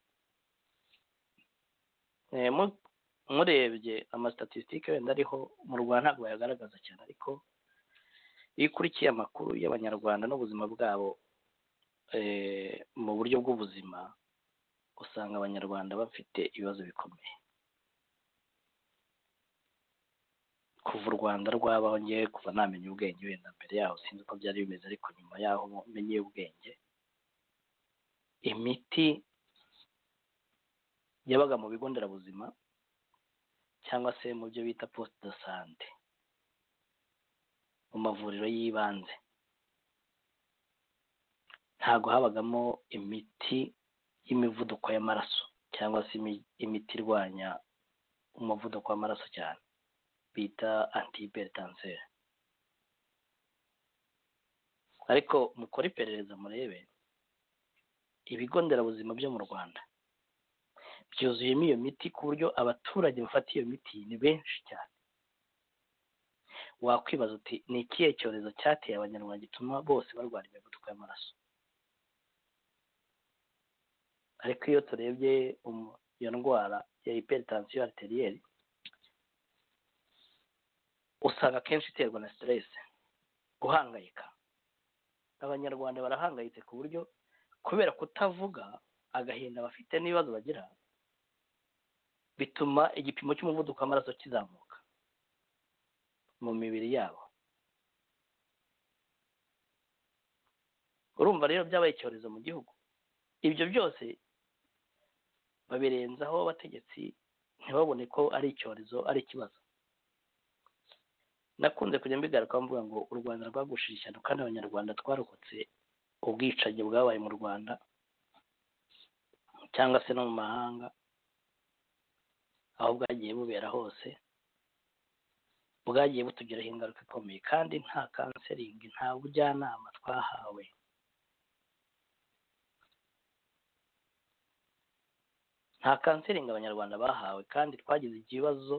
Murebye amastatistike wenda ariho mu Rwanda ntabwo bayagaragaza cyane, ariko iyo ukurikiye amakuru y'abanyarwanda n'ubuzima bwabo mu buryo bw'ubuzima, usanga abanyarwanda bafite ibibazo bikomeye. Kuva u Rwanda rwabaho, ngewe kuva namenya ubwenge, wenda mbere yaho sinzi uko byari bimeze, ariko nyuma yaho menye ubwenge, imiti yabaga mu bigo nderabuzima cyangwa se mu byo bita poste de sante, mu mavuriro y'ibanze, ntabwo habagamo imiti y'imivuduko y'amaraso cyangwa se imiti irwanya umuvuduko w'amaraso cyane bita antihypertensive. Ariko mukora iperereza murebe ibigo nderabuzima byo mu Rwanda byuzuyemo iyo miti ku buryo abaturage bafata iyo miti ni benshi cyane. Wakwibaza uti ni ikihe cyorezo cyateye abanyarwanda gituma bose barwara imivuduko y'amaraso? Ariko iyo turebye iyo ndwara ya hypertension arterielle, usanga kenshi iterwa na stress, guhangayika. Abanyarwanda barahangayitse ku buryo kubera kutavuga agahinda bafite n'ibibazo bagira, bituma igipimo cy'umuvuduko w'amaraso kizamuka mu mibiri yabo. Urumva rero byabaye icyorezo mu gihugu. Ibyo byose babirenzaho abategetsi ntibabone ko ari icyorezo, ari ikibazo. Nakunze kujya mbigaruka mvuga ngo u Rwanda rwagushije ishyano, kandi abanyarwanda twarokotse ubwicanyi bwabaye mu Rwanda cyangwa se no mu mahanga, aho bwagiye bubera hose, bwagiye butugiraho ingaruka ikomeye, kandi nta kanseringi, nta bujyanama twahawe. Nta kanseringi abanyarwanda bahawe, kandi twagize ikibazo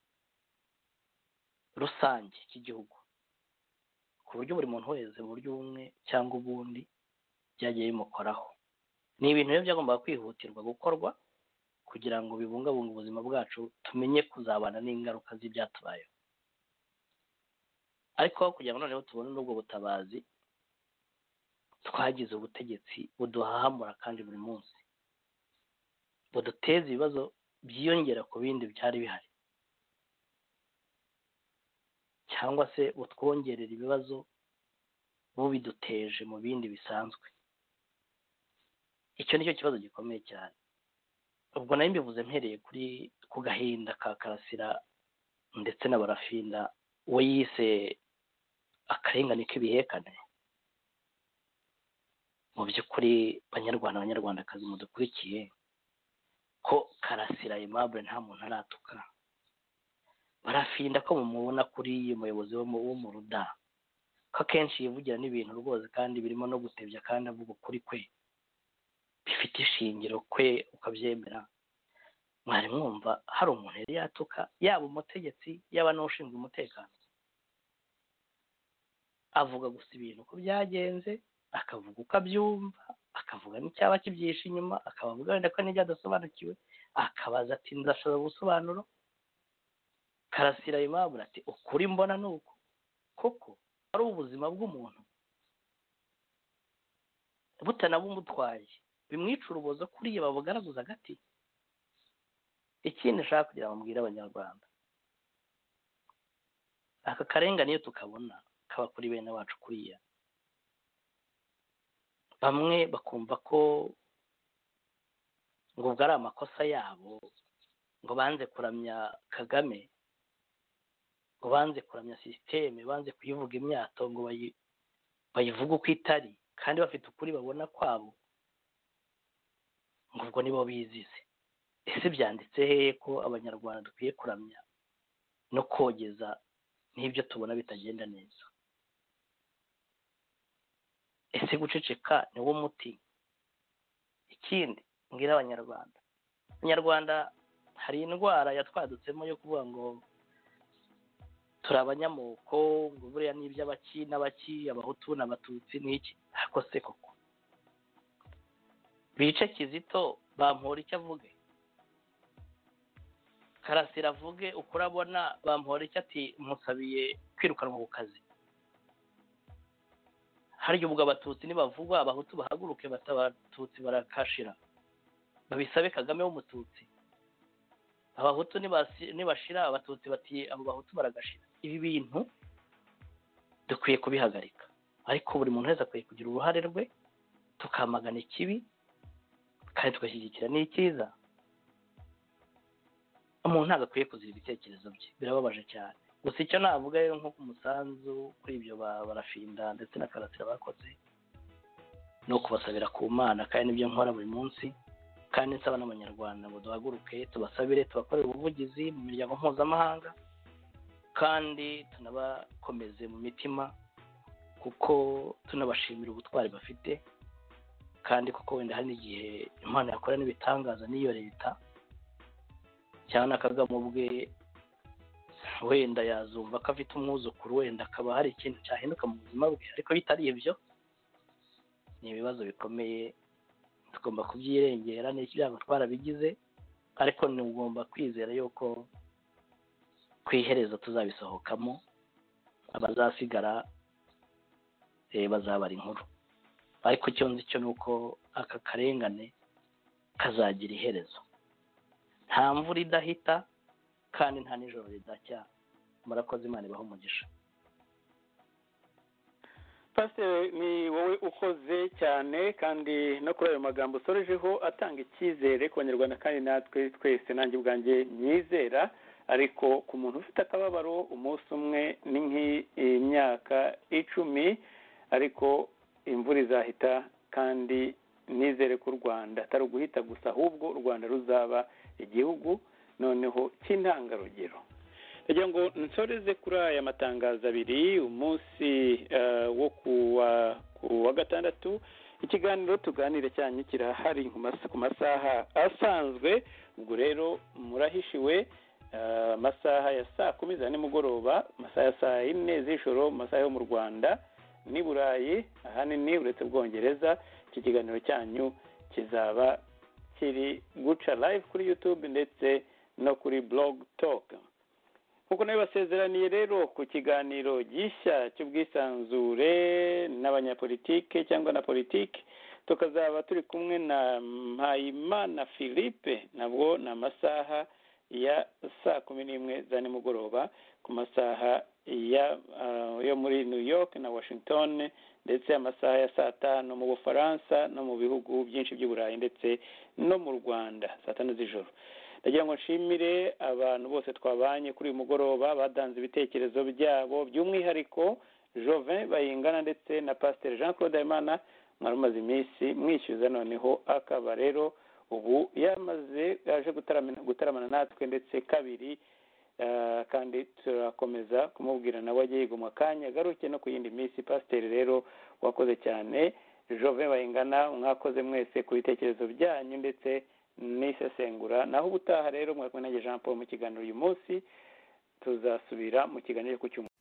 rusange cy'igihugu ku buryo buri muntu wese mu buryo bumwe cyangwa ubundi byagiye bimukoraho. Ni ibintu rero byagombaga kwihutirwa gukorwa kugira ngo bibungabunge ubuzima bwacu tumenye kuzabana n'ingaruka z'ibyatubayeho. Ariko aho kugira ngo noneho tubone n'ubwo butabazi, twagize ubutegetsi buduhahamura kandi buri munsi buduteza ibibazo byiyongera ku bindi byari bihari, cyangwa se butwongerera ibibazo bubiduteje mu bindi bisanzwe. Icyo nicyo kibazo gikomeye cyane. Ubwo nayo mbivuze mpereye kuri ku gahinda ka Karasira ndetse na Barafinda we yise akarengane k'ibihekane. Mu by'ukuri banyarwanda abanyarwandakazi mudukurikiye, ko Karasira Aimable nta muntu aratuka, Barafinda ko mumubona kuri umuyobozi wo mu Ruda, ko akenshi yivugira n'ibintu rwose kandi birimo no gutebya kandi avuga ukuri kwe bifite ishingiro kwe ukabyemera, mwari mwumva hari umuntu yari yatuka yaba umutegetsi yaba n'ushinzwe umutekano? Avuga gusa ibintu uko byagenze, akavuga uko abyumva, akavuga n'icyaba kibyihishe inyuma, akabavuga wenda ko n'ibyo adasobanukiwe, akabaza ati ndashobora ubusobanuro. Karasira Aimable ati ukuri mbona ni uko koko ari ubuzima bw'umuntu butanabumutwaye bimwica urubozo kuriya babugaragaza agati. Ikindi nshaka kugira ngo mbwire abanyarwanda, aka karengane iyo tukabona kaba kuri bene wacu kuriya, bamwe bakumva ko ngo ubwo ari amakosa yabo, ngo banze kuramya Kagame, ngo banze kuramya sisiteme, banze kuyivuga imyato, ngo bayivuga uko itari kandi bafite ukuri babona kwabo, ngo ubwo nibo bizize. Ese byanditse hehe ko abanyarwanda dukwiye kuramya no kogeza n'ibyo tubona bitagenda neza? Ese guceceka ni wo muti? Ikindi mbwira abanyarwanda, abanyarwanda hari indwara yatwadutsemo yo kuvuga ngo turi abanyamoko, ngo buriya n'iby'abaki n'abaki, abahutu n'abatutsi n'iki. Ariko se koko bice Kizito bampora icyo avuge, Karasira avuge uko urabona bampora icyo ati musabiye kwirukanwa ku kazi? Harya ubwo abatutsi nibavugwa abahutu bahaguruke batabatutsi barakashira babisabe Kagame w'umututsi? Abahutu nibashira abatutsi bati abo bahutu baragashira? Ibi bintu dukwiye kubihagarika, ariko buri muntu wese akwiye kugira uruhare rwe, tukamagana ikibi kandi tugashyigikira n'icyiza. Umuntu ntabwo akwiye kuzira ibitekerezo bye, birababaje cyane. Gusa icyo navuga rero nko ku musanzu kuri ibyo Barafinda ndetse na Karasira bakoze, ni ukubasabira ku Mana, kandi nibyo nkora buri munsi, kandi nsaba n'abanyarwanda ngo duhaguruke tubasabire, tubakorere ubuvugizi mu miryango mpuzamahanga, kandi tunabakomeze mu mitima, kuko tunabashimira ubutwari bafite, kandi kuko wenda hari n'igihe Imana yakora n'ibitangaza n'iyo leta cyane Kagame ubwe wenda yazumva ko afite umwuzukuru, wenda akaba hari ikintu cyahinduka mu buzima bwe. Ariko bitari ibyo, ni ibibazo bikomeye, tugomba kubyirengera. N'iki byago twarabigize, ariko ni ugomba kwizera yuko ku iherezo tuzabisohokamo, abazasigara bazabara inkuru. Ariko icyo nzi cyo ni uko aka karengane kazagira iherezo. Nta mvura idahita kandi nta nijoro ridacya. Murakoze, Imana ibahe umugisha. Pastor, ni wowe ukoze cyane, kandi no kuri ayo magambo usorejeho atanga icyizere ku banyarwanda, kandi natwe twese nanjye ubwanjye nyizera. Ariko ku muntu ufite akababaro, umunsi umwe ni nk'imyaka icumi, ariko imvura izahita, kandi nizere ko u Rwanda atari uguhita gusa, ahubwo u Rwanda ruzaba igihugu noneho cy'intangarugero. Ndagira ngo nsoreze kuri aya matangazo abiri. Umunsi wo ku wa gatandatu ikiganiro tuganire cyanyu kirahari ku masaha asanzwe. Ubwo rero murahishiwe, amasaha ya saa kumi za nimugoroba, amasaha ya saa yine z'ijoro, amasaha yo mu Rwanda n'i Burayi ahanini uretse Bwongereza. Iki kiganiro cyanyu kizaba kiri guca live kuri YouTube ndetse no kuri blog talk. Nkuko nayo basezeraniye rero ku kiganiro gishya cy'ubwisanzure n'abanyapolitike cyangwa na politike, tukazaba turi kumwe na Mpayimana Philippe, nabwo na masaha ya saa kumi n'imwe za nimugoroba ku masaha ya uh, yo muri New York na Washington, ndetse amasaha ya saa tanu mu Bufaransa no mu bihugu byinshi by'Uburayi ndetse no mu Rwanda saa tanu z'ijoro. Ndagira ngo nshimire abantu bose twabanye kuri uyu mugoroba badanze ibitekerezo byabo, by'umwihariko Jovin Bayingana ndetse na Pasteur Jean Claude Imana mwarumaze iminsi mwishyuza, noneho akaba rero ubu yamaze yaje gutaramana gutaramana natwe ndetse kabiri. Uh, kandi turakomeza kumubwira nawe agiye guma kanya garuke no ku yindi minsi. Pasteur rero wakoze cyane, Jovin Bayingana mwakoze mwese ku bitekerezo byanyu ndetse n'isesengura. Naho ubutaha rero mwakumwe na Jean Paul mu kiganiro uyu munsi, tuzasubira mu kiganiro ku cyumweru.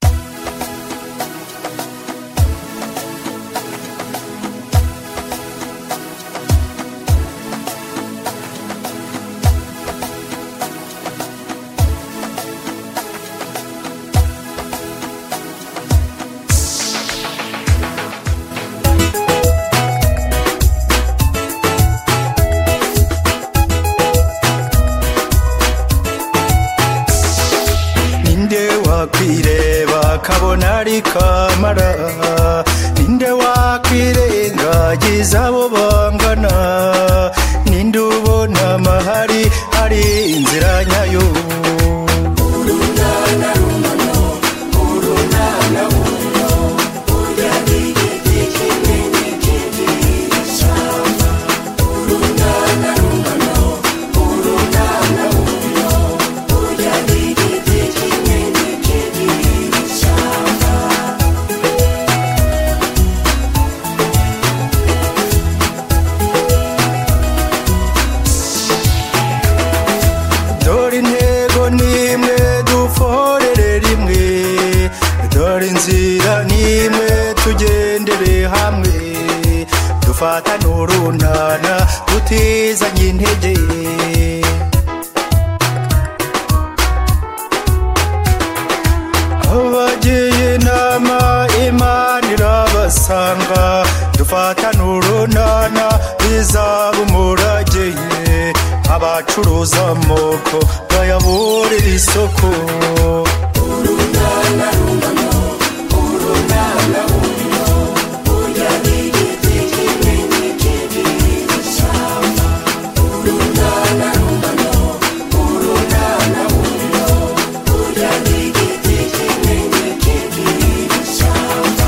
Kwireba kabona ari kamara, ninde wakwirengagiza abo bangana, ninde ubona amahari hari inzira nyayo. Urunana rumano, urunana uno, urya n'igiti kimwe n'ikindi ishyamba. Urunana rumano, urunana uno, urya n'igiti kimwe n'ikindi ishyamba. Dore intego nimwe duforere rimwe, dore inzira nimwe tugendere hamwe, dufatane urunana tutizanye intege. Abagiye inama Imana irabasanga, dufatane urunana bizaba umurage. Abacuruza amoko bayaburira isoko. Urunana rumano, urunana uno, urya n'igiti kimwe n'ikindi ishyamba. Urunana rumano, urunana uno, urya n'igiti kimwe n'ikindi ishyamba.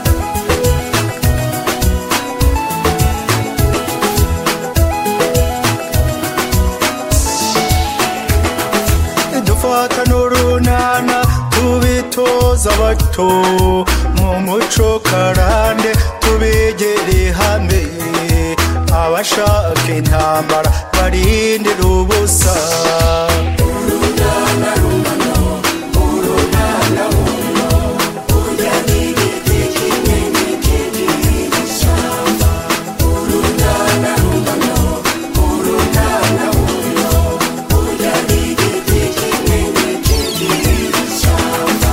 Dufatane urunana tubitoza abato, mu muco karande tubegere hamwe, abashaka intambara barindira ubusa. Urunana rumano, urunana uno, urya n'igiti kimwe n'ikindi ishyamba. Urunana rumano, urunana uno, urya n'igiti kimwe n'ikindi ishyamba.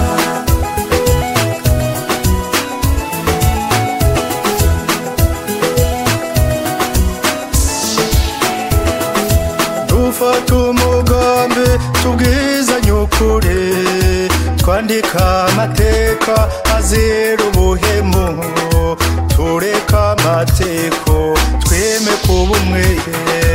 Dufata umugambi tubwizanye ukuri, twandika amateka azira ubuhemu, tureka amateko tweme kuba umwe.